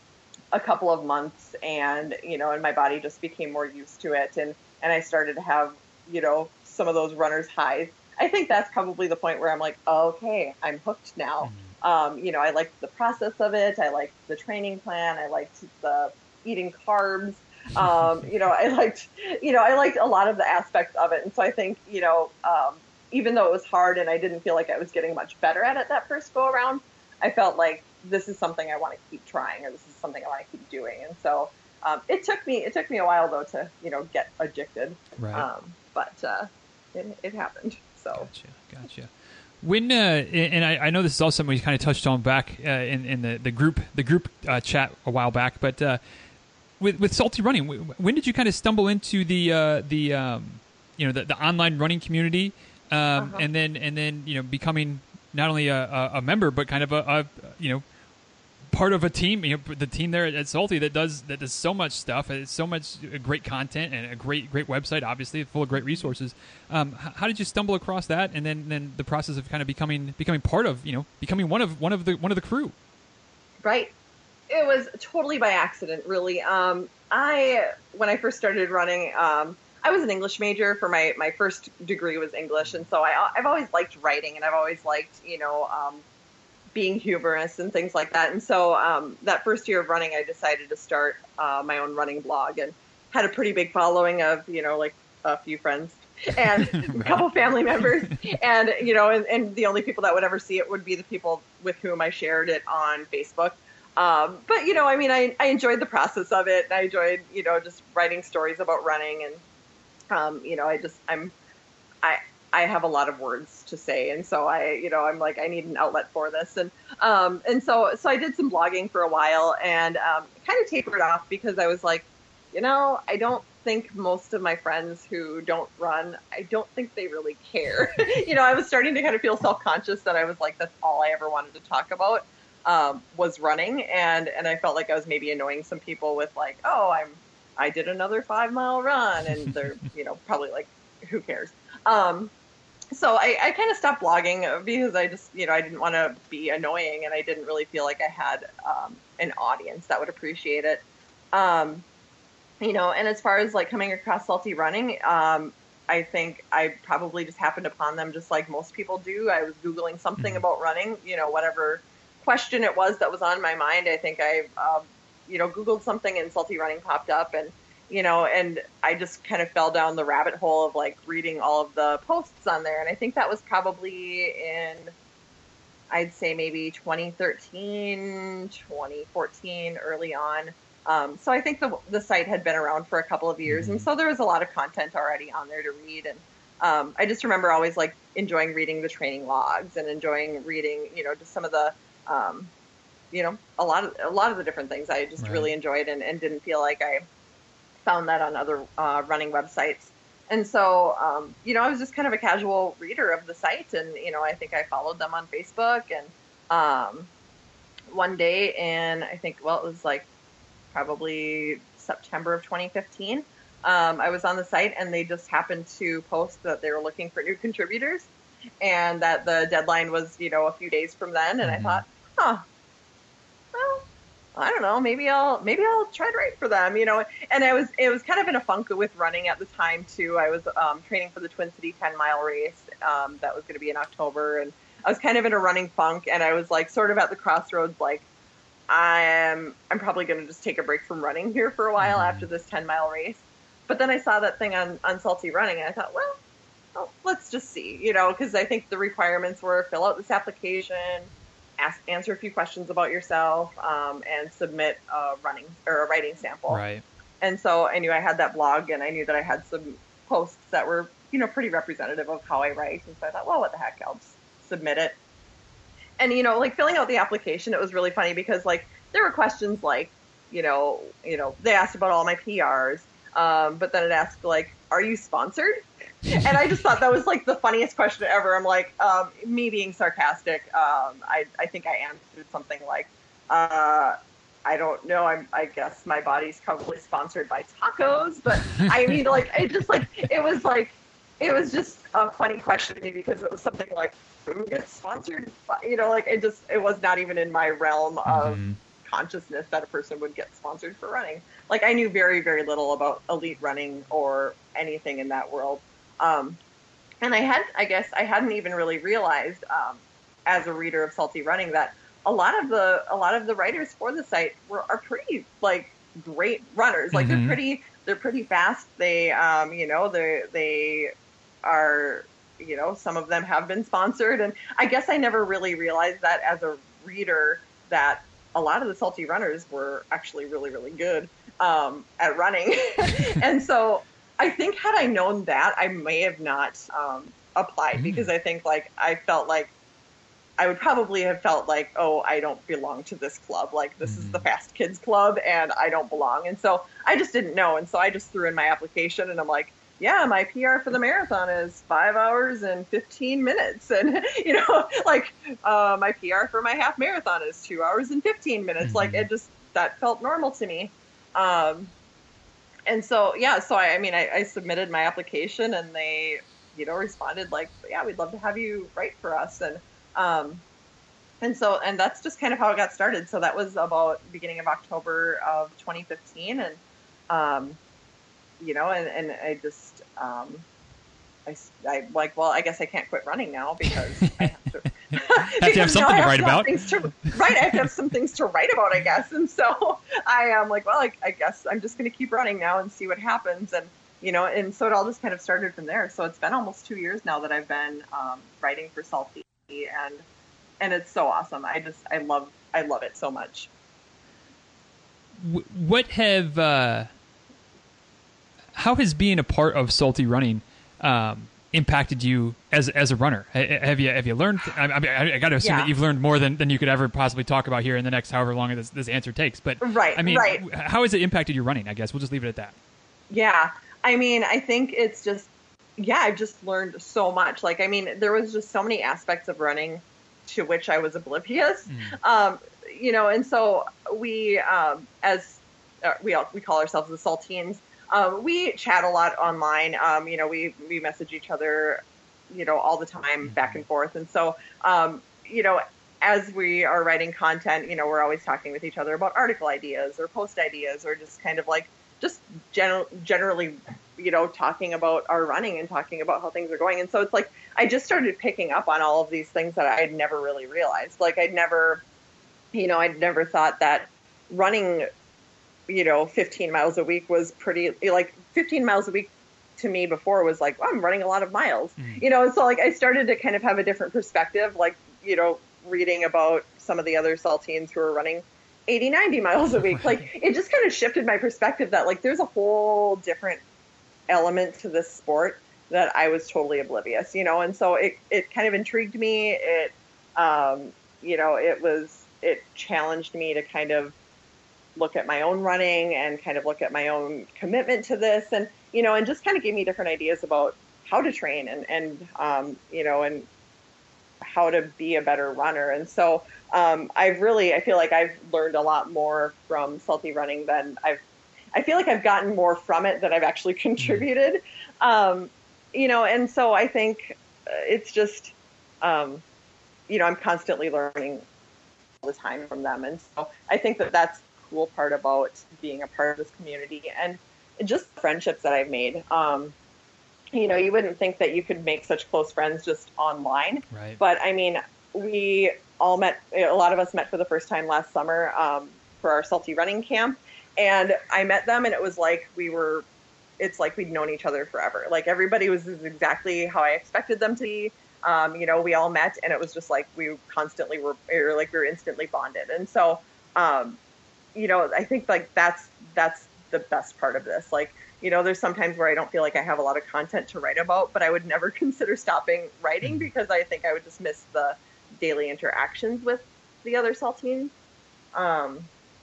a couple of months, and, you know, and my body just became more used to it. And, and I started to have, you know, some of those runner's highs. I think that's probably the point where I'm like, oh, okay, I'm hooked now. Mm-hmm. Um, you know, I liked the process of it. I liked the training plan. I liked the eating carbs. Um, you know, I liked, you know, I liked a lot of the aspects of it. And so I think, you know, um, even though it was hard and I didn't feel like I was getting much better at it that first go around, I felt like this is something I want to keep trying, or this is something I want to keep doing. And so um, it took me, it took me a while though to, you know, get addicted. Right. Um, but uh, it, it happened. So. Gotcha. Gotcha. When, uh, and I, I know this is also something we kind of touched on back uh, in, in the, the group, the group uh, chat a while back, but uh, with, with Salty Running, when did you kind of stumble into the, uh, the, um, you know, the, the online running community? Um, uh-huh. and then, and then, you know, becoming not only a, a, a member, but kind of a, a, you know, part of a team, you know, the team there at Salty that does, that does so much stuff. It's so much great content and a great, great website, obviously full of great resources. Um, how did you stumble across that? And then, then the process of kind of becoming, becoming part of, you know, becoming one of, one of the, one of the crew. Right. It was totally by accident, really. Um, I, when I first started running, um, I was an English major. For my, my first degree was English. And so I, I've always liked writing, and I've always liked, you know, um, being humorous and things like that. And so um, that first year of running, I decided to start uh, my own running blog, and had a pretty big following of, you know, like a few friends and right. a couple family members. And, you know, and, and the only people that would ever see it would be the people with whom I shared it on Facebook. Um, but, you know, I mean, I, I enjoyed the process of it. And I enjoyed, you know, just writing stories about running. And, um, you know, I just, I'm, I, I have a lot of words to say. And so I, you know, I'm like, I need an outlet for this. And, um, and so, so I did some blogging for a while, and, um, kind of tapered off because I was like, you know, I don't think most of my friends who don't run, I don't think they really care. You know, I was starting to kind of feel self-conscious that I was like, that's all I ever wanted to talk about, um, was running. And, and I felt like I was maybe annoying some people with like, oh, I'm, I did another five mile run, and they're, you know, probably like, who cares? Um, so I, I kind of stopped blogging because I just, you know, I didn't want to be annoying, and I didn't really feel like I had, um, an audience that would appreciate it. Um, you know, and as far as like coming across Salty Running, um, I think I probably just happened upon them just like most people do. I was Googling something about running, you know, whatever question it was that was on my mind. I think I, um, you know, Googled something and Salty Running popped up, and, you know, and I just kind of fell down the rabbit hole of like reading all of the posts on there. And I think that was probably in, I'd say maybe twenty thirteen, twenty fourteen, early on. Um, so I think the the site had been around for a couple of years. And so there was a lot of content already on there to read. And um, I just remember always like enjoying reading the training logs and enjoying reading, you know, just some of the, um, you know, a lot of, a lot of the different things I just right. really enjoyed, and, and didn't feel like I found that on other uh, running websites. And so, um, you know, I was just kind of a casual reader of the site, and, you know, I think I followed them on Facebook, and um, one day in, I think, well, it was like probably September of twenty fifteen, um, I was on the site, and they just happened to post that they were looking for new contributors, and that the deadline was, you know, a few days from then. And mm-hmm. I thought, huh, well, I don't know, maybe I'll maybe I'll try to write for them, you know. And I was it was kind of in a funk with running at the time too. I was um, training for the Twin City ten mile race um, that was going to be in October, and I was kind of in a running funk, and I was like sort of at the crossroads, like I'm I'm probably going to just take a break from running here for a while mm-hmm. after this ten mile race. But then I saw that thing on on Salty Running, and I thought, well, oh, let's just see, you know, because I think the requirements were fill out this application, ask, answer a few questions about yourself, um, and submit a running or a writing sample. Right. And so I knew I had that blog, and I knew that I had some posts that were, you know, pretty representative of how I write. And so I thought, well, what the heck, I'll just submit it. And, you know, like filling out the application, it was really funny because like there were questions like, you know, you know, they asked about all my P Rs, um, but then it asked like, are you sponsored? And I just thought that was like the funniest question ever. I'm like, um, me being sarcastic, um, I, I think I answered something like, uh, I don't know. I'm, I guess my body's probably sponsored by tacos, but I mean, like, it just like, it was like, it was just a funny question to me because it was something like, who gets sponsored? You know, like it just, it was not even in my realm of mm-hmm. consciousness that a person would get sponsored for running. Like I knew very, very little about elite running or anything in that world. Um, and I had, I guess I hadn't even really realized, um, as a reader of Salty Running that a lot of the, a lot of the writers for the site were, are pretty like great runners. Like mm-hmm. they're pretty, they're pretty fast. They, um, you know, they they are, you know, some of them have been sponsored. And I guess I never really realized that as a reader that a lot of the Salty runners were actually really, really good, um, at running. And so I think had I known that, I may have not um, applied mm-hmm. because I think like I felt like I would probably have felt like, oh, I don't belong to this club. Like this mm-hmm. is the Fast Kids Club and I don't belong. And so I just didn't know. And so I just threw in my application and I'm like, yeah, my P R for the marathon is five hours and fifteen minutes. And, you know, like uh, my P R for my half marathon is two hours and fifteen minutes. Mm-hmm. Like it just, that felt normal to me. Um, And so, yeah, so I, I mean, I, I submitted my application and they, you know, responded like, yeah, we'd love to have you write for us. And, um, and so, and that's just kind of how it got started. So that was about beginning of October of twenty fifteen. And, um, you know, and, and I just, um, I, I like, well, I guess I can't quit running now because I have to, have, to have something to write about. To, right. I have to have some things to write about, I guess. And so I am like, well, I, I guess I'm just going to keep running now and see what happens. And, you know, and so it all just kind of started from there. So it's been almost two years now that I've been um, writing for Salty, and, and it's so awesome. I just, I love, I love it so much. What have, uh, how has being a part of Salty Running um, impacted you as as a runner? Have you have you learned? I, I, I got to assume yeah. that you've learned more than, than you could ever possibly talk about here in the next however long this, this answer takes. But right, I mean, right. how has it impacted your running? I guess we'll just leave it at that. Yeah, I mean, I think it's just yeah, I've just learned so much. Like, I mean, there was just so many aspects of running to which I was oblivious. Mm. Um, you know, and so we um, as uh, we all, we call ourselves the Saltines. Um, we chat a lot online. Um, you know, we, we message each other, you know, all the time back and forth. And so, um, you know, as we are writing content, you know, we're always talking with each other about article ideas or post ideas or just kind of like just gen- generally, you know, talking about our running and talking about how things are going. And so it's like, I just started picking up on all of these things that I had never really realized. Like I'd never, you know, I'd never thought that running, you know, fifteen miles a week was pretty, like fifteen miles a week to me before was like, well, I'm running a lot of miles, mm. you know? And so like, I started to kind of have a different perspective, like, you know, reading about some of the other Saltines who are running eighty, ninety miles a week. Like it just kind of shifted my perspective that like, there's a whole different element to this sport that I was totally oblivious, you know? And so it, it kind of intrigued me. It, um, you know, it was, it challenged me to kind of look at my own running and kind of look at my own commitment to this and, you know, and just kind of gave me different ideas about how to train and, and, um, you know, and how to be a better runner. And so, um, I've really, I feel like I've learned a lot more from Salty Running than I've, I feel like I've gotten more from it than I've actually contributed. Um, you know, and so I think it's just, um, you know, I'm constantly learning all the time from them. And so I think that that's cool part about being a part of this community, and just friendships that I've made. Um, you know, you wouldn't think that you could make such close friends just online. Right. But I mean, we all met, a lot of us met for the first time last summer um, for our Salty Running Camp. And I met them, and it was like we were, it's like we'd known each other forever. Like everybody was exactly how I expected them to be. Um, you know, we all met, and it was just like we constantly were, or like we were instantly bonded. And so, um, you know, I think like that's, that's the best part of this. Like, you know, there's sometimes where I don't feel like I have a lot of content to write about, but I would never consider stopping writing because I think I would just miss the daily interactions with the other Saltines. Um,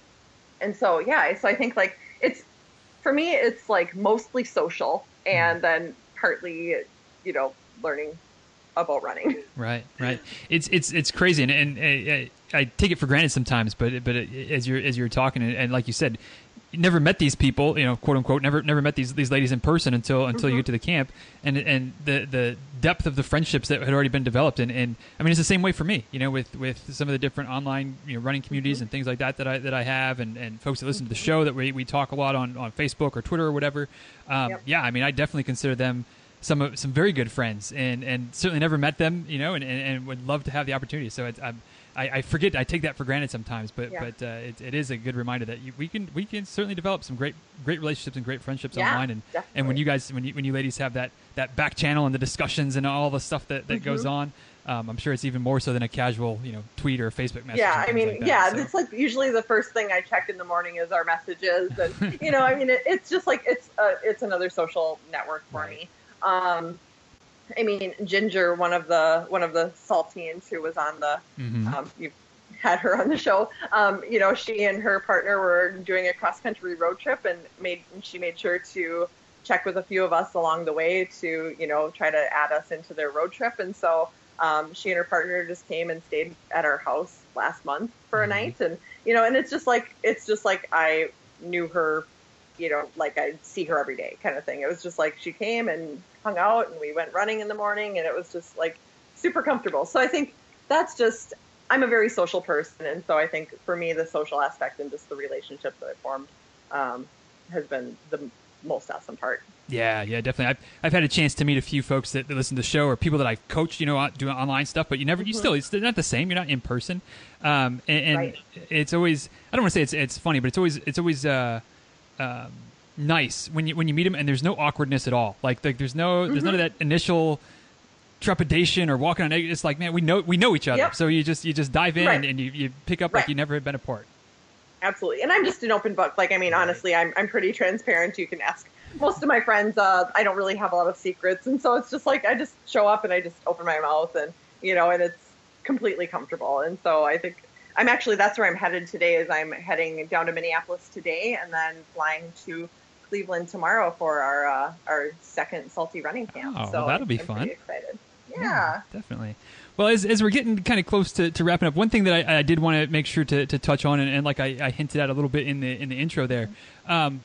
and so, yeah, so I think like it's, for me, it's like mostly social and then partly, you know, learning about running. Right, right. It's it's it's crazy, and, and, and I take it for granted sometimes. But but as you're as you're talking, and, and like you said, you never met these people, you know, quote unquote, never never met these these ladies in person until until mm-hmm. you get to the camp, and and the the depth of the friendships that had already been developed, and, and I mean it's the same way for me, you know, with, with some of the different online you know running communities mm-hmm. and things like that that I that I have, and, and folks that listen to the show that we we talk a lot on, on Facebook or Twitter or whatever. Um, yep. Yeah, I mean I definitely consider them some of some very good friends, and, and certainly never met them, you know, and, and, and would love to have the opportunity. So it's, I'm, I, I forget, I take that for granted sometimes, but yeah. but uh, it, it is a good reminder that you, we can we can certainly develop some great great relationships and great friendships yeah, online, and definitely. and when you guys when you when you ladies have that, that back channel and the discussions and all the stuff that, that mm-hmm. goes on, um, I'm sure it's even more so than a casual you know tweet or a Facebook message. Yeah, I mean, like that, yeah, so. It's like usually the first thing I check in the morning is our messages, and you know, I mean, it, it's just like it's uh, it's another social network for right. me. Um, I mean, Ginger, one of the one of the Saltines who was on the, mm-hmm. um, you've had her on the show. Um, you know, she and her partner were doing a cross country road trip, and made and she made sure to check with a few of us along the way to you know try to add us into their road trip. And so um, she and her partner just came and stayed at our house last month for a mm-hmm. night, and you know, and it's just like it's just like I knew her. You know, like I'd see her every day kind of thing. It was just like she came and hung out and we went running in the morning, and it was just like super comfortable. So I think that's just, I'm a very social person. And so I think for me, the social aspect and just the relationships that I formed um, has been the most awesome part. Yeah, yeah, definitely. I've, I've had a chance to meet a few folks that, that listen to the show or people that I've coached, you know, doing online stuff, but you never, mm-hmm. you still, it's not the same. You're not in person. Um, and and right. it's always, I don't want to say it's it's funny, but it's always, it's always, uh, Um, nice when you when you meet them, and there's no awkwardness at all. Like, like there's no mm-hmm. there's none of that initial trepidation or walking on egg. It's like, man, we know we know each other, yep. so you just you just dive in right. and, and you, you pick up right. like you never had been apart. Absolutely, and I'm just an open book. Like, I mean, right. honestly, I'm I'm pretty transparent. You can ask most of my friends. Uh, I don't really have a lot of secrets, and so it's just like I just show up and I just open my mouth, and you know, and it's completely comfortable. And so I think. I'm actually, that's where I'm headed today, is I'm heading down to Minneapolis today and then flying to Cleveland tomorrow for our uh, our second Salty Running Camp. Oh, so well, that'll be I'm fun. Pretty excited. Yeah. yeah. Definitely. Well, as as we're getting kind of close to, to wrapping up, one thing that I, I did want to make sure to, to touch on, and, and like I, I hinted at a little bit in the in the intro there, um,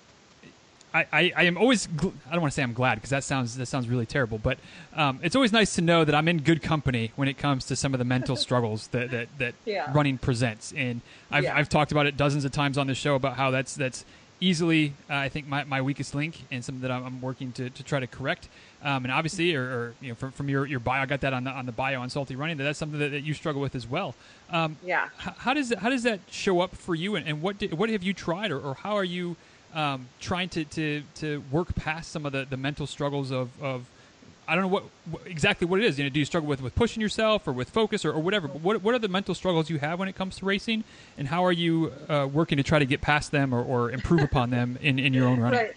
I, I, I am always gl- I don't want to say I'm glad because that sounds that sounds really terrible, but um, it's always nice to know that I'm in good company when it comes to some of the mental struggles that that, that yeah. running presents. And I've yeah. I've talked about it dozens of times on the show about how that's that's easily uh, I think my, my weakest link, and something that I'm, I'm working to, to try to correct. Um, and obviously, or, or you know, from, from your, your bio, I got that on the on the bio on Salty Running. That that's something that, that you struggle with as well. Um, yeah. H- how does that, how does that show up for you? And, and what did, what have you tried, or, or how are you Um, trying to, to, to work past some of the, the mental struggles of, of I don't know what, what exactly what it is. You know, do you struggle with, with pushing yourself or with focus or, or whatever? But what what are the mental struggles you have when it comes to racing, and how are you uh, working to try to get past them or, or improve upon them in, in your own running? Right.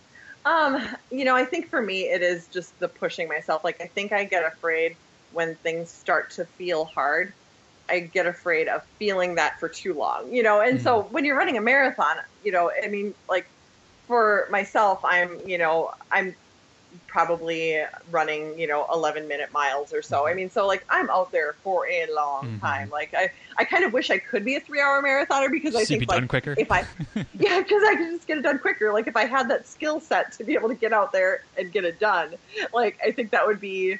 Um, you know, I think for me it is just the pushing myself. Like, I think I get afraid when things start to feel hard. I get afraid of feeling that for too long, you know? And mm-hmm. so when you're running a marathon, you know, I mean, like for myself, I'm, you know, I'm probably running, you know, eleven minute miles or so. Mm-hmm. I mean, so like I'm out there for a long mm-hmm. time. Like I, I kind of wish I could be a three hour marathoner because I so think be like done quicker. if I, yeah, because I could just get it done quicker. Like if I had that skill set to be able to get out there and get it done, like I think that would be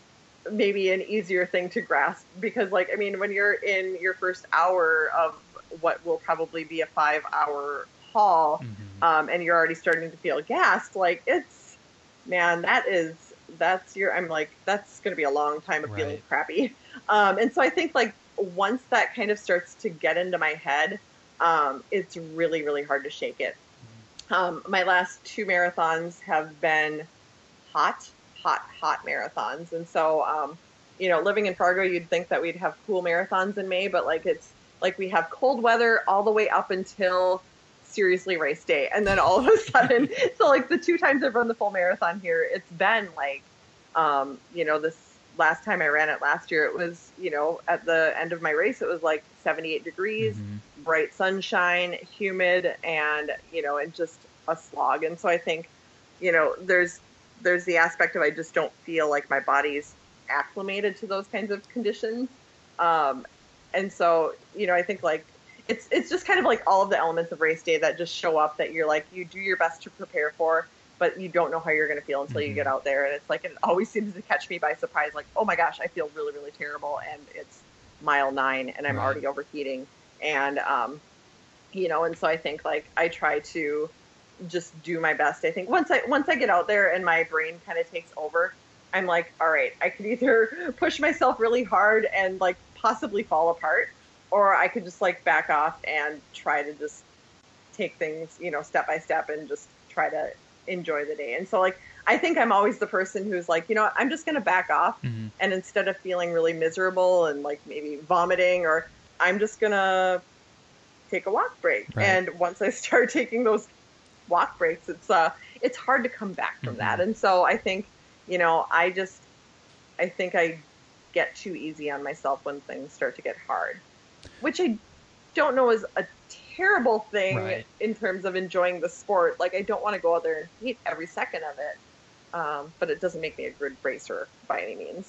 maybe an easier thing to grasp, because like, I mean, when you're in your first hour of what will probably be a five hour haul, mm-hmm. um, and you're already starting to feel gassed. Like it's, man, that is, that's your, I'm like, that's going to be a long time of right. feeling crappy. Um, and so I think like once that kind of starts to get into my head, um, it's really, really hard to shake it. Um, my last two marathons have been hot, hot, hot marathons. And so, um, you know, living in Fargo, you'd think that we'd have cool marathons in May, but like it's like we have cold weather all the way up until seriously race day. And then all of a sudden, so like the two times I've run the full marathon here, it's been like, um, you know, this last time I ran it last year, it was, you know, at the end of my race, it was like seventy-eight degrees, mm-hmm. bright sunshine, humid, and, you know, and just a slog. And so I think, you know, there's, there's the aspect of, I just don't feel like my body's acclimated to those kinds of conditions. Um, and so, you know, I think like, it's, it's just kind of like all of the elements of race day that just show up that you're like, you do your best to prepare for, but you don't know how you're going to feel until mm-hmm. you get out there. And it's like, it always seems to catch me by surprise. Like, oh my gosh, I feel really, really terrible. And it's mile nine and I'm right. already overheating. And, um, you know, and so I think like, I try to just do my best. I think once I, once I get out there and my brain kind of takes over, I'm like, all right, I could either push myself really hard and like possibly fall apart, or I could just like back off and try to just take things, you know, step by step and just try to enjoy the day. And so like, I think I'm always the person who's like, you know, I'm just going to back off. Mm-hmm. And instead of feeling really miserable and like maybe vomiting, or I'm just going to take a walk break. Right. And once I start taking those walk breaks, it's, uh, it's hard to come back from mm-hmm. that. And so I think, you know, I just, I think I get too easy on myself when things start to get hard, which I don't know is a terrible thing right. in terms of enjoying the sport. Like, I don't want to go out there and hate every second of it. Um, but it doesn't make me a good racer by any means.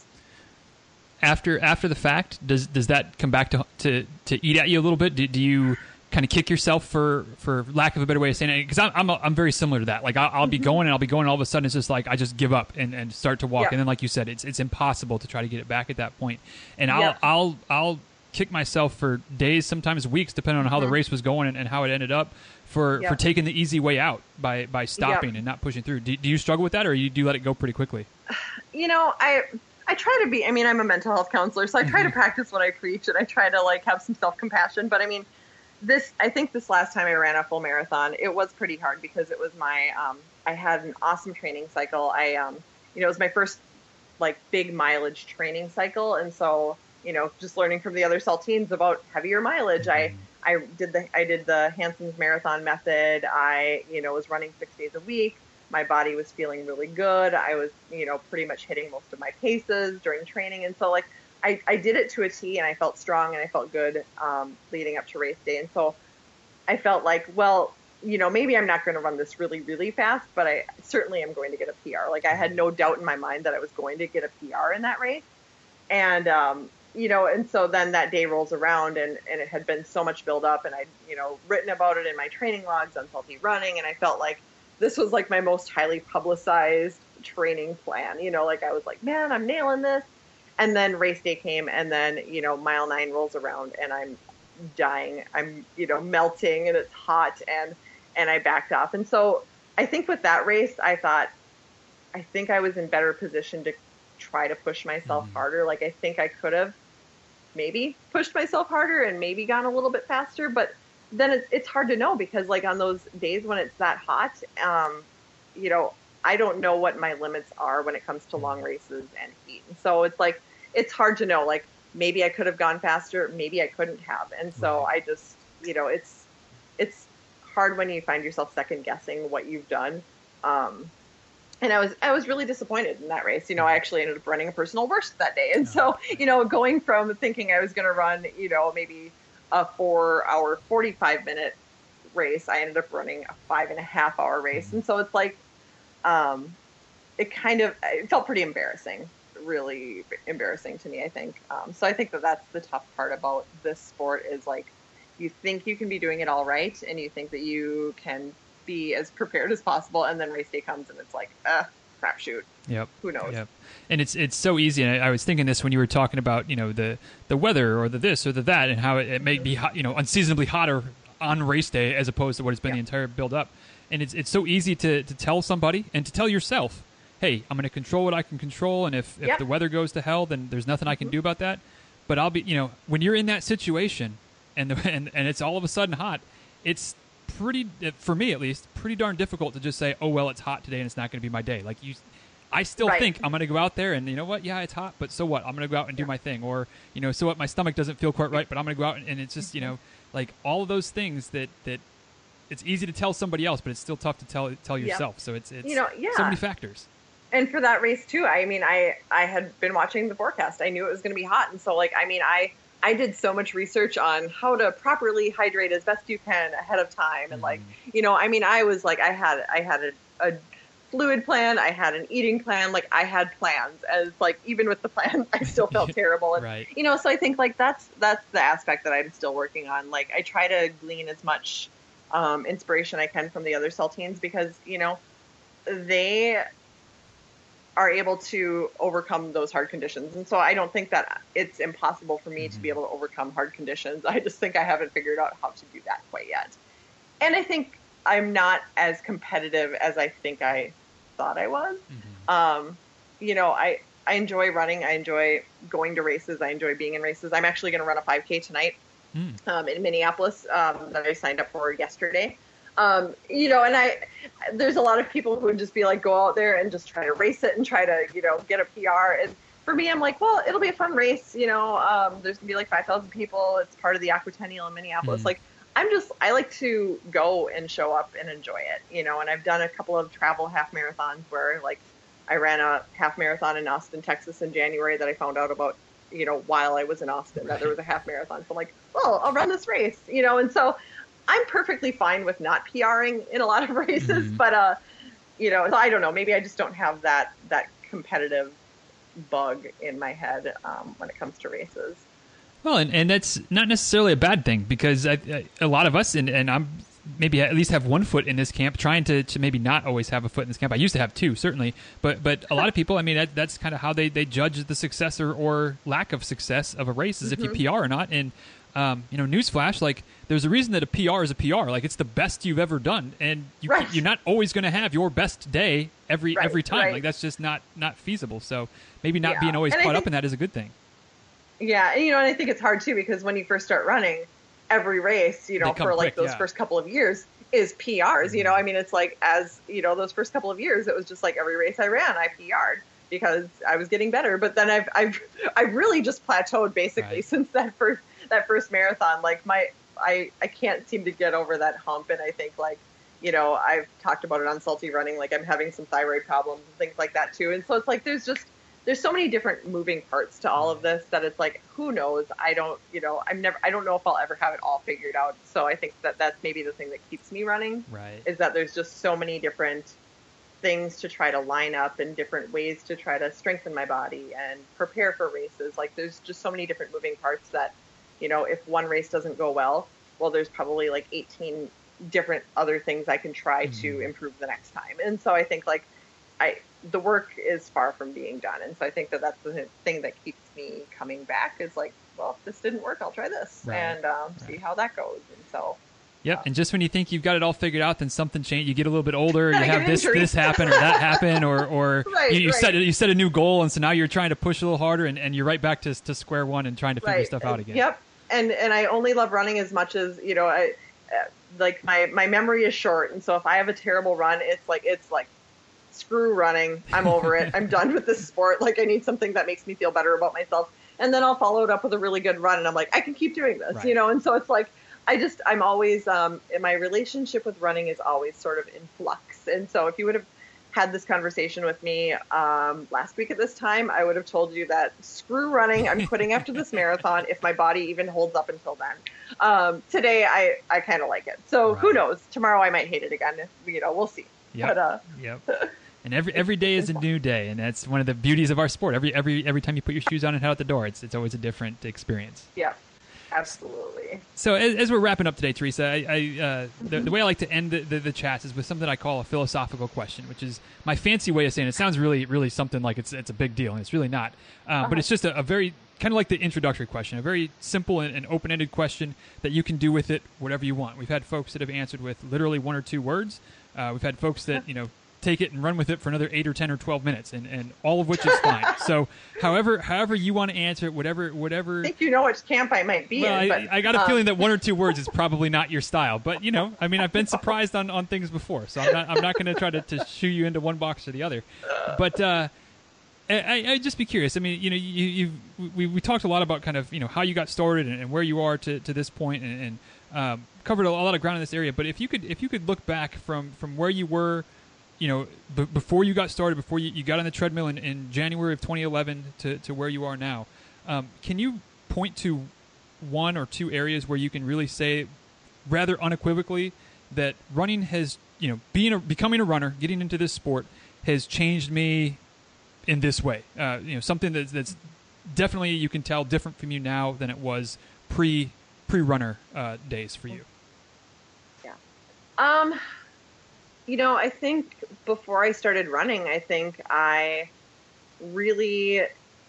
After after the fact, does does that come back to to, to eat at you a little bit? Do, do you kind of kick yourself for, for lack of a better way of saying it? Because I'm I'm, I'm very similar to that. Like I'll, I'll mm-hmm. be going and I'll be going, and all of a sudden it's just like I just give up and, and start to walk, yeah. and then like you said, it's it's impossible to try to get it back at that point. And I'll yeah. I'll I'll kick myself for days, sometimes weeks, depending on how mm-hmm. the race was going and, and how it ended up. For, yep. for taking the easy way out by, by stopping yep. and not pushing through. Do, do you struggle with that, or you do let it go pretty quickly? You know, I I try to be, I mean, I'm a mental health counselor, so I try mm-hmm. to practice what I preach, and I try to, like, have some self-compassion. But, I mean, this, I think this last time I ran a full marathon, it was pretty hard because it was my, um, I had an awesome training cycle. I, um, you know, it was my first, like, big mileage training cycle. And so, you know, just learning from the other Saltines about heavier mileage, mm-hmm. I I did the I did the Hanson's marathon method. I, you know, was running six days a week. My body was feeling really good. I was, you know, pretty much hitting most of my paces during training. And so, like, I, I did it to a T, and I felt strong and I felt good um, leading up to race day. And so I felt like, well, you know, maybe I'm not going to run this really, really fast, but I certainly am going to get a P R. Like, I had no doubt in my mind that I was going to get a P R in that race. And, um, you know, and so then that day rolls around, and, and it had been so much build up, and I'd, you know, written about it in my training logs on Salty Running. And I felt like this was like my most highly publicized training plan. You know, like I was like, man, I'm nailing this. And then race day came, and then, you know, mile nine rolls around, and I'm dying. I'm, you know, melting, and it's hot, and, and I backed off. And so I think with that race, I thought, I think I was in better position to try to push myself mm-hmm. harder. Like, I think I could have maybe pushed myself harder and maybe gone a little bit faster, but then it's, it's hard to know because, like, on those days when it's that hot, um, you know, I don't know what my limits are when it comes to long races and heat. And so it's like, it's hard to know, like, maybe I could have gone faster, maybe I couldn't have. And so right. I just, you know, it's, it's hard when you find yourself second guessing what you've done. Um, And I was I was really disappointed in that race. You know, I actually ended up running a personal worst that day. And so, you know, going from thinking I was going to run, you know, maybe a four hour, forty-five minute race, I ended up running a five and a half hour race. And so it's like, um, it kind of, it felt pretty embarrassing, really embarrassing to me, I think. Um, so I think that that's the tough part about this sport is, like, you think you can be doing it all right, and you think that you can be as prepared as possible, and then race day comes and it's like, uh, crapshoot. Yep. Who knows? Yep. And it's it's so easy. And I, I was thinking this when you were talking about, you know, the, the weather or the this or the that, and how it, it may be hot, you know, unseasonably hotter on race day as opposed to what it's been yeah. the entire build up. And it's it's so easy to, to tell somebody and to tell yourself, hey, I'm going to control what I can control, and if, if yep. the weather goes to hell, then there's nothing I can mm-hmm. do about that. But I'll be, you know, when you're in that situation and the, and and it's all of a sudden hot, it's pretty, for me at least, pretty darn difficult to just say, oh well, it's hot today and it's not going to be my day. Like you. I still right. think I'm going to go out there and, you know what, yeah, it's hot, but so what? I'm going to go out and do yeah. my thing. Or, you know, so what, my stomach doesn't feel quite right, but I'm going to go out and, and it's just, you know, like all of those things that, that it's easy to tell somebody else, but it's still tough to tell tell yourself. Yeah. So it's, it's you know, yeah. so many factors. And for that race too, I mean, I, I had been watching the forecast. I knew it was going to be hot. And so like, I mean, I, I did so much research on how to properly hydrate as best you can ahead of time. And mm. like, you know, I mean, I was like, I had, I had a, a fluid plan, I had an eating plan, like I had plans, as like even with the plans I still felt terrible. And right. you know, so I think like that's that's the aspect that I'm still working on. Like I try to glean as much um inspiration I can from the other Saltines, because you know they are able to overcome those hard conditions. And so I don't think that it's impossible for me mm-hmm. to be able to overcome hard conditions. I just think I haven't figured out how to do that quite yet. And I think I'm not as competitive as I think I thought I was. Mm-hmm. Um, you know, I, I enjoy running. I enjoy going to races. I enjoy being in races. I'm actually going to run a five K tonight mm. um, in Minneapolis um, that I signed up for yesterday. Um, you know, and I, there's a lot of people who would just be like, go out there and just try to race it and try to, you know, get a P R. And for me, I'm like, well, it'll be a fun race. You know, um, there's gonna be like five thousand people. It's part of the Aquatennial in Minneapolis. Mm. Like, I'm just, I like to go and show up and enjoy it, you know, and I've done a couple of travel half marathons where like I ran a half marathon in Austin, Texas in January that I found out about, you know, while I was in Austin, right. that there was a half marathon. So I'm like, well, I'll run this race, you know? And so I'm perfectly fine with not PRing in a lot of races, mm-hmm. but, uh, you know, so I don't know, maybe I just don't have that, that competitive bug in my head um, when it comes to races. Well, and, and that's not necessarily a bad thing, because I, I, a lot of us, and, and I'm maybe at least have one foot in this camp, trying to, to maybe not always have a foot in this camp. I used to have two, certainly, but but a lot of people, I mean, that, that's kind of how they, they judge the success or, or lack of success of a race, is mm-hmm. if you P R or not. And, um, you know, newsflash, like, there's a reason that a P R is a P R. Like, it's the best you've ever done, and you, right. you're not always going to have your best day every right, every time. Right. Like, that's just not, not feasible. So maybe not yeah. being always and caught think- up in that is a good thing. Yeah, and you know, and I think it's hard too, because when you first start running, every race, you know, for like quick, those yeah. first couple of years is P Rs. Mm-hmm. You know, I mean, it's like, as you know, those first couple of years, it was just like every race I ran, I P R'd because I was getting better. But then I've I've I've really just plateaued basically right. since that first that first marathon. Like my I I can't seem to get over that hump, and I think like, you know, I've talked about it on Salty Running. Like I'm having some thyroid problems and things like that too, and so it's like there's just there's so many different moving parts to all of this that it's like, who knows? I don't, you know, I'm never, I don't know if I'll ever have it all figured out. So I think that that's maybe the thing that keeps me running, right? Is that there's just so many different things to try to line up and different ways to try to strengthen my body and prepare for races. Like there's just so many different moving parts that, you know, if one race doesn't go well, well, there's probably like eighteen different other things I can try mm-hmm. to improve the next time. And so I think like I, the work is far from being done. And so I think that that's the thing that keeps me coming back is like, well, if this didn't work, I'll try this right. and um, right. see how that goes. And so, yep. Uh, and just when you think you've got it all figured out, then something changed. You get a little bit older, you have this, this happen or that happen, or, or right, you, you right. set, you set a new goal. And so now you're trying to push a little harder and, and you're right back to, to square one and trying to figure right. stuff out again. Yep. And, and I only love running as much as, you know, I, uh, like my, my memory is short. And so if I have a terrible run, it's like, it's like, screw running. I'm over it. I'm done with this sport. Like I need something that makes me feel better about myself. And then I'll follow it up with a really good run. And I'm like, I can keep doing this, right. you know? And so it's like, I just, I'm always, um, my relationship with running is always sort of in flux. And so if you would have had this conversation with me, um, last week at this time, I would have told you that screw running. I'm quitting after this marathon if my body even holds up until then. Um, today I, I kind of like it. So right. who knows? Tomorrow I might hate it again. You know, we'll see. Yep. But, uh, yep. And every every day is a new day, and that's one of the beauties of our sport. Every every every time you put your shoes on and head out the door, it's it's always a different experience. Yeah, Absolutely. So as, as we're wrapping up today, Teresa, I, I, uh, the, the way I like to end the, the, the chats is with something I call a philosophical question, which is my fancy way of saying it. It sounds really, really something like it's it's a big deal, and it's really not. Um, uh-huh. But it's just a, a very, kind of like the introductory question, a very simple and, and open-ended question that you can do with it whatever you want. We've had folks that have answered with literally one or two words. Uh, we've had folks that, you know, take it and run with it for another eight or ten or twelve minutes, and, and all of which is fine. So, however, however you want to answer it, whatever, whatever. I think you know which camp I might be well, in. I, but, I got a um... feeling that one or two words is probably not your style. But you know, I mean, I've been surprised on, on things before, so I'm not I'm not going to try to to shoo you into one box or the other. But uh, I I'd just be curious. I mean, you know, you you we we talked a lot about kind of, you know, how you got started and, and where you are to, to this point, and, and um, covered a lot of ground in this area. But if you could if you could look back from from where you were, you know, b- before you got started, before you, you got on the treadmill in, in January of twenty eleven to, to where you are now, um, can you point to one or two areas where you can really say rather unequivocally that running has, you know, being a, becoming a runner, getting into this sport has changed me in this way? Uh, you know, something that's, that's definitely, you can tell, different from you now than it was pre, pre-runner uh, days for you. Yeah. Um... You know, I think before I started running, I think I really,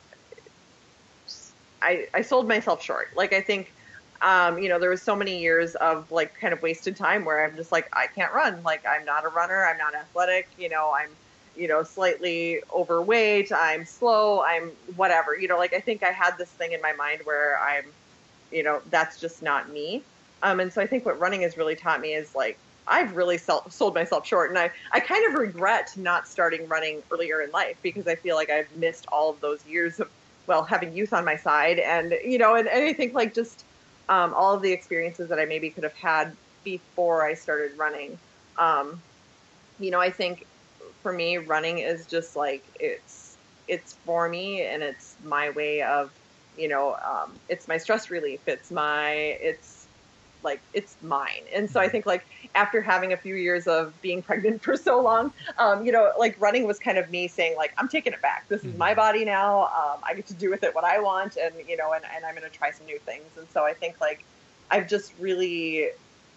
I, I sold myself short. Like, I think, um, you know, there was so many years of like kind of wasted time where I'm just like, I can't run. Like, I'm not a runner. I'm not athletic. You know, I'm, you know, slightly overweight. I'm slow. I'm whatever, you know, like, I think I had this thing in my mind where I'm, you know, that's just not me. Um, and so I think what running has really taught me is like, I've really sell, sold myself short, and I, I kind of regret not starting running earlier in life, because I feel like I've missed all of those years of, well, having youth on my side, and, you know, and, and I think like just um, all of the experiences that I maybe could have had before I started running. Um, you know, I think for me, running is just like, it's, it's for me, and it's my way of, you know, um, it's my stress relief. It's my, it's, like, it's mine. And so I think like after having a few years of being pregnant for so long, um, you know, like running was kind of me saying like, I'm taking it back. This is my body now. Um, I get to do with it what I want. And, you know, and, and I'm going to try some new things. And so I think like, I've just really,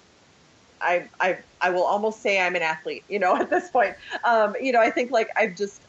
I, I, I will almost say I'm an athlete, you know, at this point. Um, you know, I think like I've just,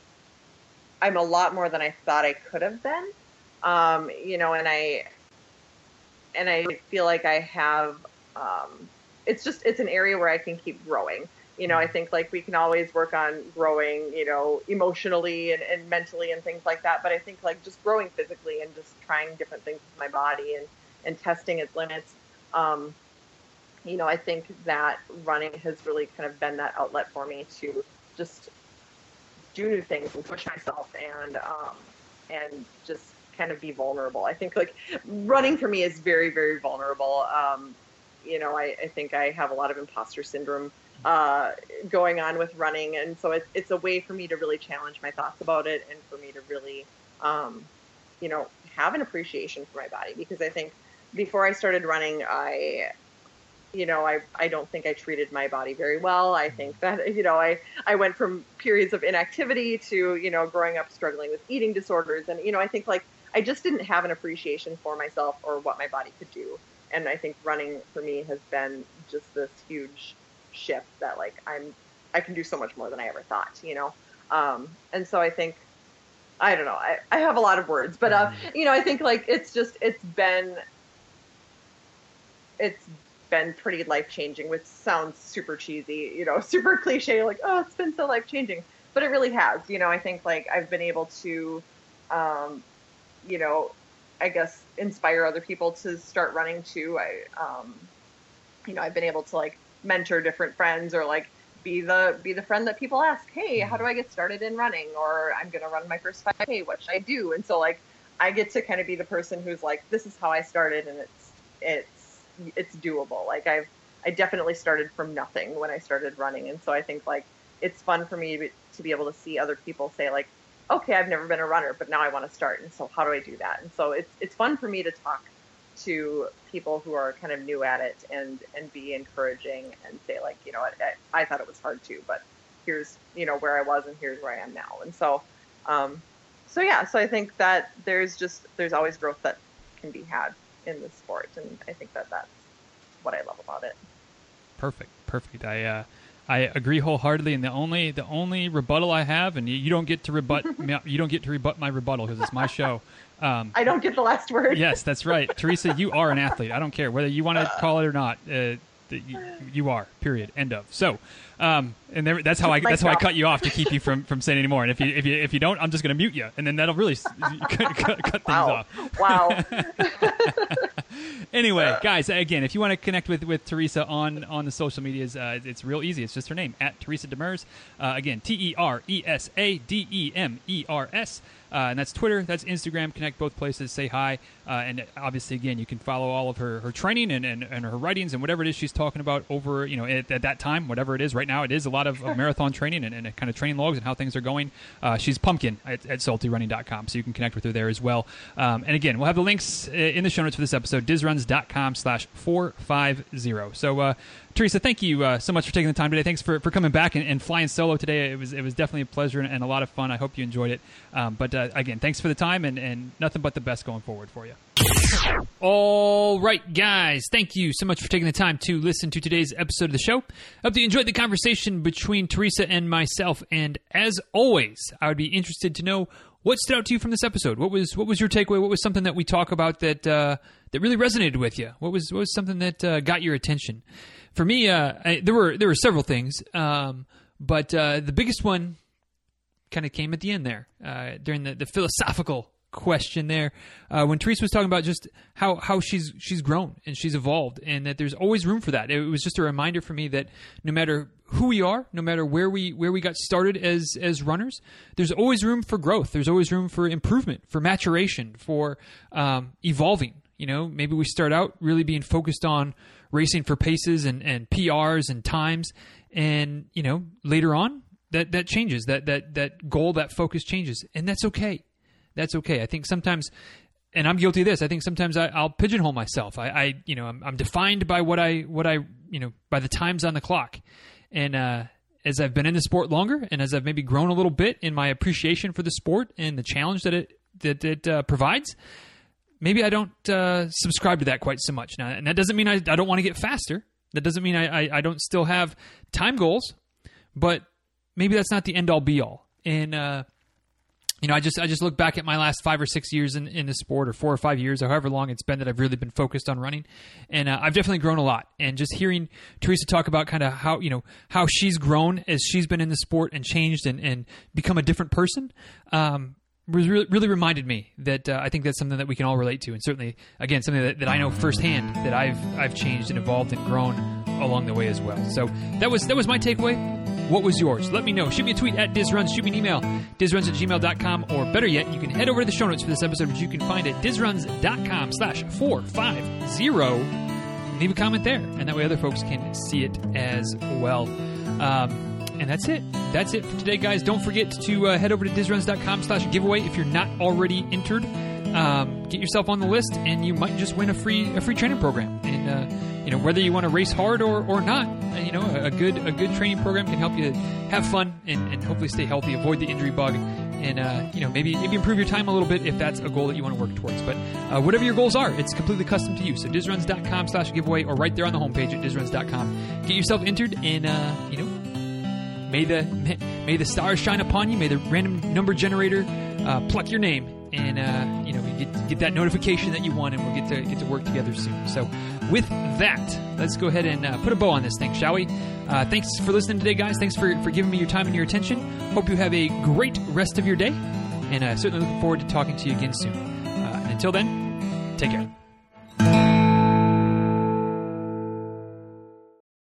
I'm a lot more than I thought I could have been. Um, you know, and I, And I feel like I have, um, it's just, it's an area where I can keep growing. You know, I think like we can always work on growing, you know, emotionally and, and mentally and things like that. But I think like just growing physically and just trying different things with my body and, and testing its limits. Um, you know, I think that running has really kind of been that outlet for me to just do new things and push myself and, um, and just kind of be vulnerable. I think like running for me is very, very vulnerable. Um, you know, I, I think I have a lot of imposter syndrome uh, going on with running. And so it's, it's a way for me to really challenge my thoughts about it, and for me to really, um, you know, have an appreciation for my body. Because I think before I started running, I, you know, I, I don't think I treated my body very well. I think that, you know, I, I went from periods of inactivity to, you know, growing up struggling with eating disorders. And, you know, I think like, I just didn't have an appreciation for myself or what my body could do. And I think running for me has been just this huge shift that like, I'm, I can do so much more than I ever thought, you know? Um, and so I think, I don't know, I, I have a lot of words, but, uh, you know, I think like, it's just, it's been, it's been pretty life-changing, which sounds super cheesy, you know, super cliche, like, oh, it's been so life-changing, but it really has. You know, I think like I've been able to, um, you know, I guess inspire other people to start running too. I, um, you know, I've been able to like mentor different friends, or like be the, be the friend that people ask, hey, how do I get started in running? Or I'm going to run my first five K, what should I do? And so like, I get to kind of be the person who's like, this is how I started, and it's, it's, it's doable. Like I've, I definitely started from nothing when I started running. And so I think like, it's fun for me to be, to be able to see other people say like, okay, I've never been a runner, but now I want to start. And so how do I do that? And so it's, it's fun for me to talk to people who are kind of new at it, and, and be encouraging and say like, you know, I, I thought it was hard too, but here's, you know, where I was and here's where I am now. And so, um, so yeah, so I think that there's just, there's always growth that can be had. in the sport. And I think that that's what I love about it. Perfect. Perfect. I, uh, I agree wholeheartedly. And the only, the only rebuttal I have, and you, you don't get to rebut, you don't get to rebut my rebuttal because it's my show. Um, I don't get the last word. Yes, that's right. Teresa, you are an athlete. I don't care whether you want to call it or not. Uh, you, you are, period. End of. So, um, and there, that's how I that's how I cut you off to keep you from, from saying any more. And if you if you if you don't, I'm just going to mute you, and then that'll really cut, cut, cut things wow. off. Wow. Anyway, guys, again, if you want to connect with, with Teresa on, on the social medias, uh, it's real easy. It's just her name, at Teresa Demers. Uh, again, T E R E S A D E M E R S. Uh, and that's Twitter, that's Instagram. Connect both places, say hi. Uh, and obviously, again, you can follow all of her, her training and, and, and her writings and whatever it is she's talking about over, you know, at, at that time, whatever it is. Right now, it is a lot of, of marathon training and, and kind of training logs and how things are going. Uh, she's Pumpkin at, at salty running dot com, so you can connect with her there as well. Um, and again, we'll have the links in the show notes for this episode, dizruns dot com slash four five zero. So, uh, Teresa, thank you uh, so much for taking the time today. Thanks for, for coming back and, and flying solo today. It was it was definitely a pleasure and, and a lot of fun. I hope you enjoyed it. Um, but uh, again, thanks for the time and, and nothing but the best going forward for you. All right, guys. Thank you so much for taking the time to listen to today's episode of the show. I hope you enjoyed the conversation between Teresa and myself. And as always, I would be interested to know what stood out to you from this episode. What was what was your takeaway? What was something that we talk about that uh, that really resonated with you? What was what was something that uh, got your attention? For me, uh, I, there were there were several things, um, but uh, the biggest one kind of came at the end there uh, during the, the philosophical question there uh, when Teresa was talking about just how, how she's she's grown and she's evolved, and that there's always room for that. It was just a reminder for me that no matter who we are, no matter where we where we got started as as runners, there's always room for growth. There's always room for improvement, for maturation, for um, evolving. You know, maybe we start out really being focused on racing for paces and, and P Rs and times, and you know, later on that, that changes. That that that goal, that focus changes, and that's okay. That's okay. I think sometimes, and I'm guilty of this, I think sometimes I, I'll pigeonhole myself. I, I you know, I'm, I'm defined by what I what I you know by the times on the clock, and uh, as I've been in the sport longer, and as I've maybe grown a little bit in my appreciation for the sport and the challenge that it that it uh, provides. Maybe I don't uh, subscribe to that quite so much now, and that doesn't mean I, I don't want to get faster. That doesn't mean I, I, I don't still have time goals, but maybe that's not the end all be all. And uh, you know, I just I just look back at my last five or six years in, in the sport, or four or five years, or however long it's been that I've really been focused on running, and uh, I've definitely grown a lot. And just hearing Teresa talk about kind of how you know how she's grown as she's been in the sport and changed and, and become a different person. Um, Really, really reminded me that uh, I think that's something that we can all relate to, and certainly, again, something that, that I know firsthand that I've I've changed and evolved and grown along the way as well. So that was that was my takeaway. What was yours? Let me know. Shoot me a tweet at dizruns. Shoot me an email, dizruns at gmail dot com, or better yet, you can head over to the show notes for this episode, which you can find at dizruns dot com slash four five zero. Leave a comment there, and that way other folks can see it as well. Um, And that's it. That's it for today, guys. Don't forget to uh, head over to dizruns dot com slash giveaway if you're not already entered. Um, get yourself on the list, and you might just win a free a free training program. And uh, you know, whether you want to race hard or, or not, uh, you know, a, a good a good training program can help you have fun and, and hopefully stay healthy, avoid the injury bug, and uh, you know, maybe maybe improve your time a little bit if that's a goal that you want to work towards. But uh, whatever your goals are, it's completely custom to you. So dizruns dot com slash giveaway, or right there on the homepage at dizruns dot com. Get yourself entered, and uh, you know. May the may the stars shine upon you. May the random number generator uh, pluck your name, and uh, you know, you get get that notification that you want, and we'll get to get to work together soon. So, with that, let's go ahead and uh, put a bow on this thing, shall we? Uh, thanks for listening today, guys. Thanks for, for giving me your time and your attention. Hope you have a great rest of your day, and uh, certainly looking forward to talking to you again soon. Uh, and until then, take care.